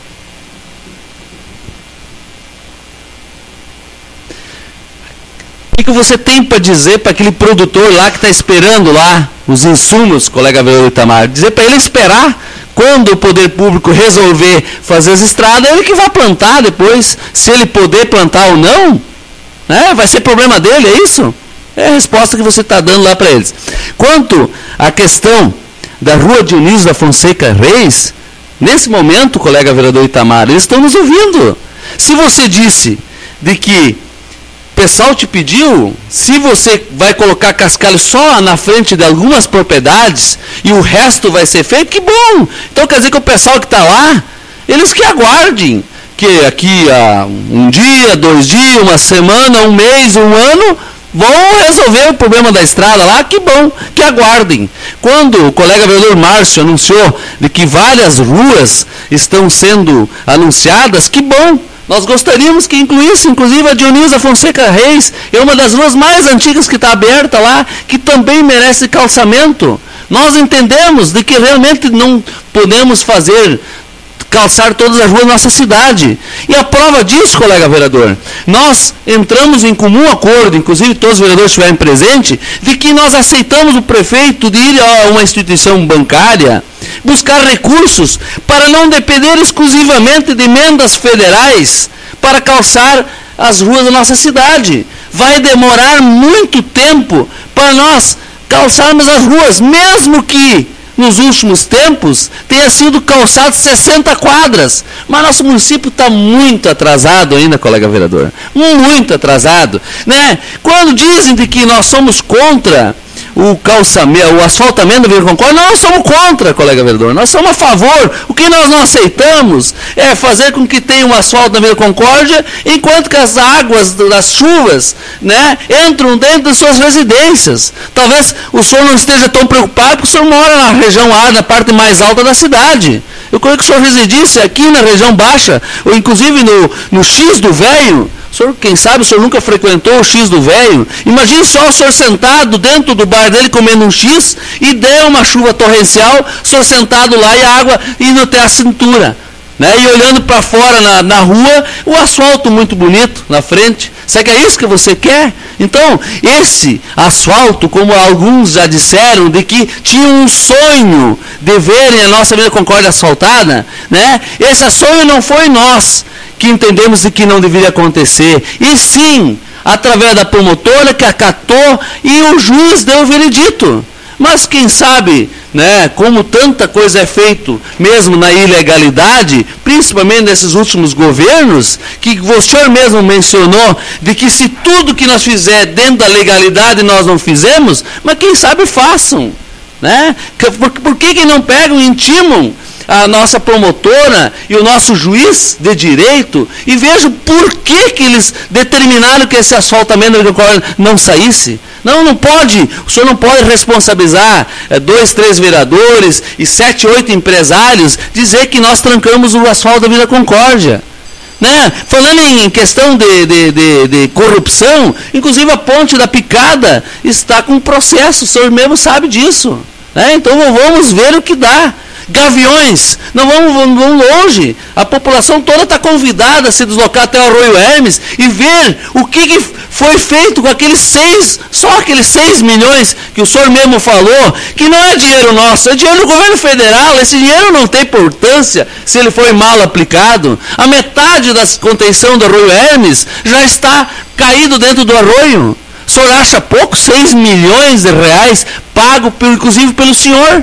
O que você tem para dizer para aquele produtor lá que está esperando lá os insumos, colega vereador Itamar? Dizer para ele esperar quando o poder público resolver fazer as estradas, ele que vai plantar depois, se ele poder plantar ou não, né? Vai ser problema dele, é isso? É a resposta que você está dando lá para eles. Quanto à questão da rua Dionísio da Fonseca Reis, nesse momento, colega vereador Itamar, eles estão nos ouvindo. Se você disse de que o pessoal te pediu, se você vai colocar cascalho só na frente de algumas propriedades e o resto vai ser feito, que bom! Então quer dizer que o pessoal que está lá, eles que aguardem, que aqui a um dia, dois dias, uma semana, um mês, um ano, vão resolver o problema da estrada lá, que bom, que aguardem. Quando o colega vereador Márcio anunciou de que várias ruas estão sendo anunciadas, que bom! Nós gostaríamos que incluísse, inclusive, a Dionísio da Fonseca Reis, é uma das ruas mais antigas que está aberta lá, que também merece calçamento. Nós entendemos de que realmente não podemos fazer, calçar todas as ruas da nossa cidade. E a prova disso, colega vereador, nós entramos em comum acordo, inclusive todos os vereadores estiverem presentes, de que nós aceitamos o prefeito de ir a uma instituição bancária, buscar recursos para não depender exclusivamente de emendas federais para calçar as ruas da nossa cidade. Vai demorar muito tempo para nós calçarmos as ruas, mesmo que nos últimos tempos tenha sido calçado sessenta quadras. Mas nosso município está muito atrasado ainda, colega vereador. Muito atrasado. Né? Quando dizem de que nós somos contra o calçamento, o asfaltamento da Vila Concórdia, nós somos contra, colega vereador, nós somos a favor. O que nós não aceitamos é fazer com que tenha um asfalto na Vila Concórdia, enquanto que as águas das chuvas, né, entram dentro das suas residências. Talvez o senhor não esteja tão preocupado, porque o senhor mora na região A, na parte mais alta da cidade. Eu creio que o senhor residisse aqui na região baixa, ou inclusive no, no X do Velho. O senhor, quem sabe, o senhor nunca frequentou o X do Velho. Imagine só o senhor sentado dentro do bar dele comendo um X e der uma chuva torrencial, o senhor sentado lá e a água indo até a cintura. Né? E olhando para fora na, na rua, o asfalto muito bonito na frente. Será que é isso que você quer? Então, esse asfalto, como alguns já disseram, de que tinham um sonho de verem a nossa Vila Concórdia asfaltada, né? Esse sonho não foi nós que entendemos de que não deveria acontecer, e sim, através da promotora que acatou e o juiz deu o veredito. Mas quem sabe, né, como tanta coisa é feito, mesmo na ilegalidade, principalmente nesses últimos governos, que o senhor mesmo mencionou, de que se tudo que nós fizer dentro da legalidade nós não fizemos, mas quem sabe façam. Né? Por, por que, que não pegam e intimam a nossa promotora e o nosso juiz de direito e vejam por que, que eles determinaram que esse asfaltamento não saísse? Não, não pode, o senhor não pode responsabilizar é, dois, três vereadores e sete, oito empresários, dizer que nós trancamos o asfalto da Vila Concórdia. Né? Falando em questão de, de, de, de corrupção, inclusive a ponte da Picada está com processo, o senhor mesmo sabe disso. Né? Então vamos ver o que dá. Gaviões, não vamos, vamos, vamos longe, a população toda está convidada a se deslocar até o Arroio Hermes e ver o que, que foi feito com aqueles seis, só aqueles seis milhões que o senhor mesmo falou, que não é dinheiro nosso, é dinheiro do governo federal. Esse dinheiro não tem importância se ele foi mal aplicado. A metade da contenção do Arroio Hermes já está caído dentro do arroio. O senhor acha pouco? seis milhões de reais pago, por, inclusive pelo senhor.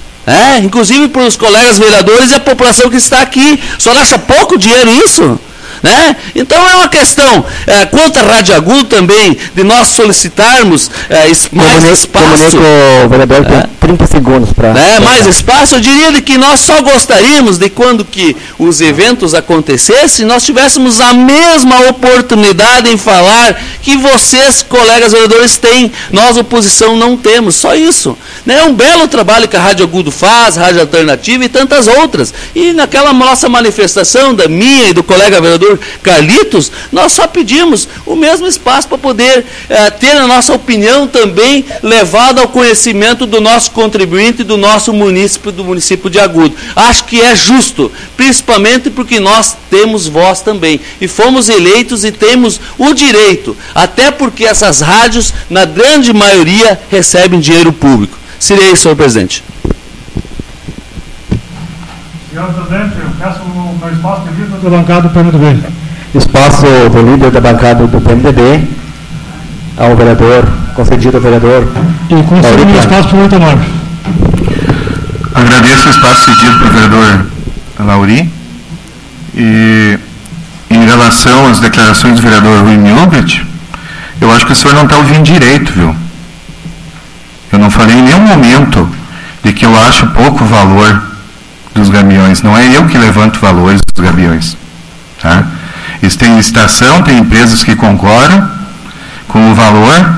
É, inclusive para os colegas vereadores e a população que está aqui. O senhor acha pouco dinheiro isso? Né? Então é uma questão, é, quanto à Rádio Agudo também, de nós solicitarmos é, mais Comunique, espaço. Comunique o vereador tem é, trinta segundos para... Né, mais espaço, eu diria de que nós só gostaríamos de quando que os eventos acontecessem, nós tivéssemos a mesma oportunidade em falar que vocês, colegas vereadores, têm, nós, oposição, não temos, só isso. Né? É um belo trabalho que a Rádio Agudo faz, a Rádio Alternativa e tantas outras. E naquela nossa manifestação, da minha e do colega vereador Carlitos, nós só pedimos o mesmo espaço para poder eh, ter a nossa opinião também levada ao conhecimento do nosso contribuinte e do nosso município, do município de Agudo. Acho que é justo, principalmente porque nós temos voz também. E fomos eleitos e temos o direito, até porque essas rádios, na grande maioria, recebem dinheiro público. Seria isso, senhor presidente. Senhor presidente, eu peço o meu espaço de líder da bancada do P M D B. Espaço do líder da bancada do P M D B ao vereador, concedido ao vereador. E concedido o espaço para o Itamar. Agradeço o espaço cedido para o vereador Lauri. E em relação às declarações do vereador Rui Milbert, eu acho que o senhor não está ouvindo direito, viu? Eu não falei em nenhum momento de que eu acho pouco valor dos gaviões. Não é eu que levanto valores dos gaviões. Tá? Eles têm licitação, tem empresas que concordam com o valor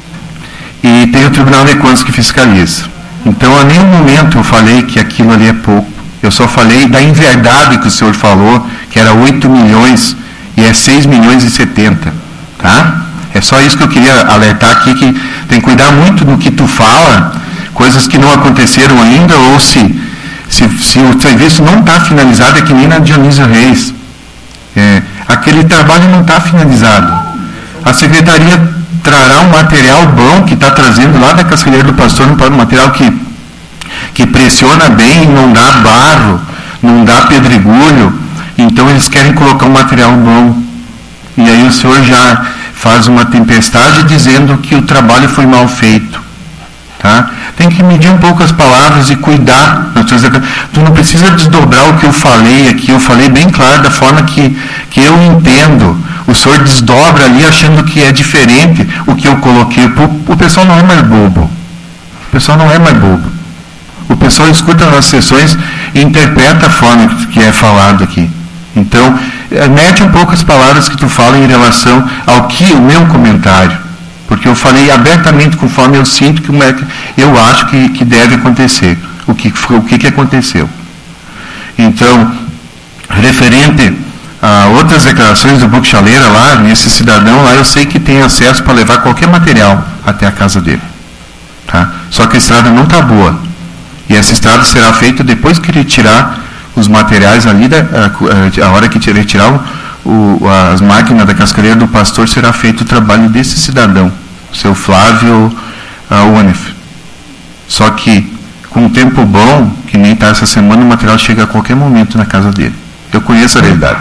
e tem o Tribunal de Contas que fiscaliza. Então, a nenhum momento eu falei que aquilo ali é pouco. Eu só falei da inverdade que o senhor falou, que era oito milhões e é seis milhões e setenta. Tá? É só isso que eu queria alertar aqui, que tem que cuidar muito do que tu fala, coisas que não aconteceram ainda, ou se, se, se o serviço não está finalizado, é que nem na Dionísio Reis. É, aquele trabalho não está finalizado. A secretaria trará um material bom que está trazendo lá da Cascadeira do Pastor, um material que, que pressiona bem, não dá barro, não dá pedregulho. Então eles querem colocar um material bom. E aí o senhor já faz uma tempestade dizendo que o trabalho foi mal feito. Tá? Tem que medir um pouco as palavras e cuidar. Tu não precisa desdobrar o que eu falei aqui. Eu falei bem claro da forma que, que eu entendo. O senhor desdobra ali achando que é diferente o que eu coloquei. O, o pessoal não é mais bobo. O pessoal não é mais bobo. O pessoal escuta nas sessões e interpreta a forma que é falado aqui. Então, mete um pouco as palavras que tu fala em relação ao que o meu comentário. Porque eu falei abertamente conforme eu sinto que eu acho que, que deve acontecer. O que, o que, que aconteceu. Então, referente a outras declarações do Buchaleira lá, nesse cidadão lá, eu sei que tem acesso para levar qualquer material até a casa dele. Tá? Só que a estrada não está boa. E essa estrada será feita depois que ele tirar os materiais ali, da, a, a hora que retirar o, as máquinas da Cascadeira do Pastor, será feito o trabalho desse cidadão, o seu Flávio uh, Unif. Só que, com um tempo bom, que nem está essa semana, o material chega a qualquer momento na casa dele. Eu conheço a realidade.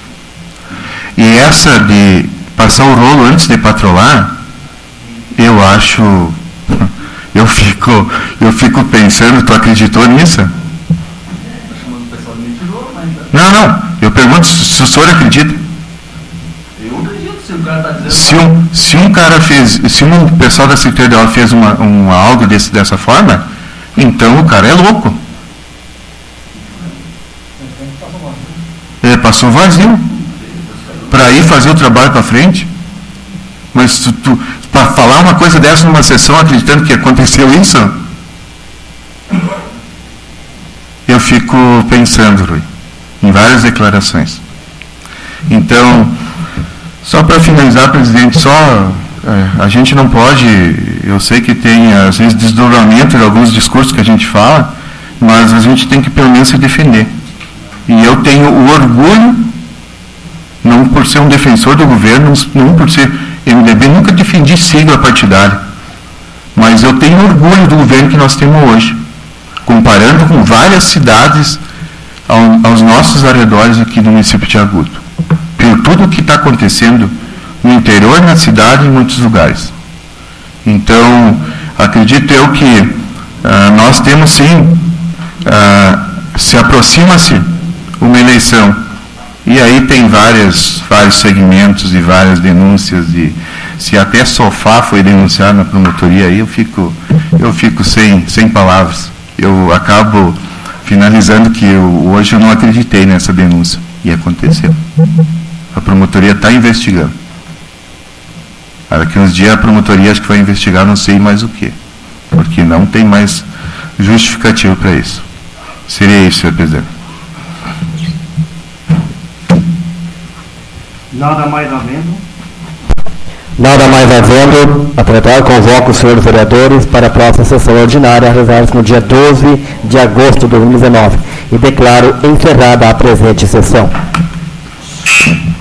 E essa de passar o rolo antes de patrolar, eu acho... Eu fico, eu fico pensando, tu acreditou nisso? Não, não. Eu pergunto se o senhor acredita. Eu acredito, se o cara está dizendo... Se um, se um cara fez... Se um pessoal da Secretaria de Obras fez uma, um, algo desse, dessa forma, então o cara é louco. Ele passou vazio. Para ir fazer o trabalho para frente. Mas tu, tu, para falar uma coisa dessa numa sessão acreditando que aconteceu isso, eu fico pensando, Rui, em várias declarações. Então, só para finalizar, presidente, só é, a gente não pode, eu sei que tem às vezes desdobramento de alguns discursos que a gente fala, mas a gente tem que pelo menos se defender. E eu tenho o orgulho, não por ser um defensor do governo, não por ser M D B, nunca defendi sigla partidária, mas eu tenho orgulho do governo que nós temos hoje, comparando com várias cidades ao, aos nossos arredores aqui do município de Agudo, por tudo o que está acontecendo no interior, na cidade e em muitos lugares. Então, acredito eu que ah, nós temos sim, ah, se aproxima-se uma eleição, E aí tem várias, vários segmentos e várias denúncias de se até sofá foi denunciado na promotoria, aí eu fico, eu fico sem, sem palavras. Eu acabo finalizando que eu, hoje eu não acreditei nessa denúncia. E aconteceu. A promotoria está investigando. Daqui uns dias a promotoria acho que vai investigar não sei mais o que. Porque não tem mais justificativo para isso. Seria isso, senhor presidente. Nada mais havendo. Nada mais havendo, a tratar, convoco os senhores vereadores para a próxima sessão ordinária, a realizar-se no dia doze de agosto de dois mil e dezenove, e declaro encerrada a presente sessão.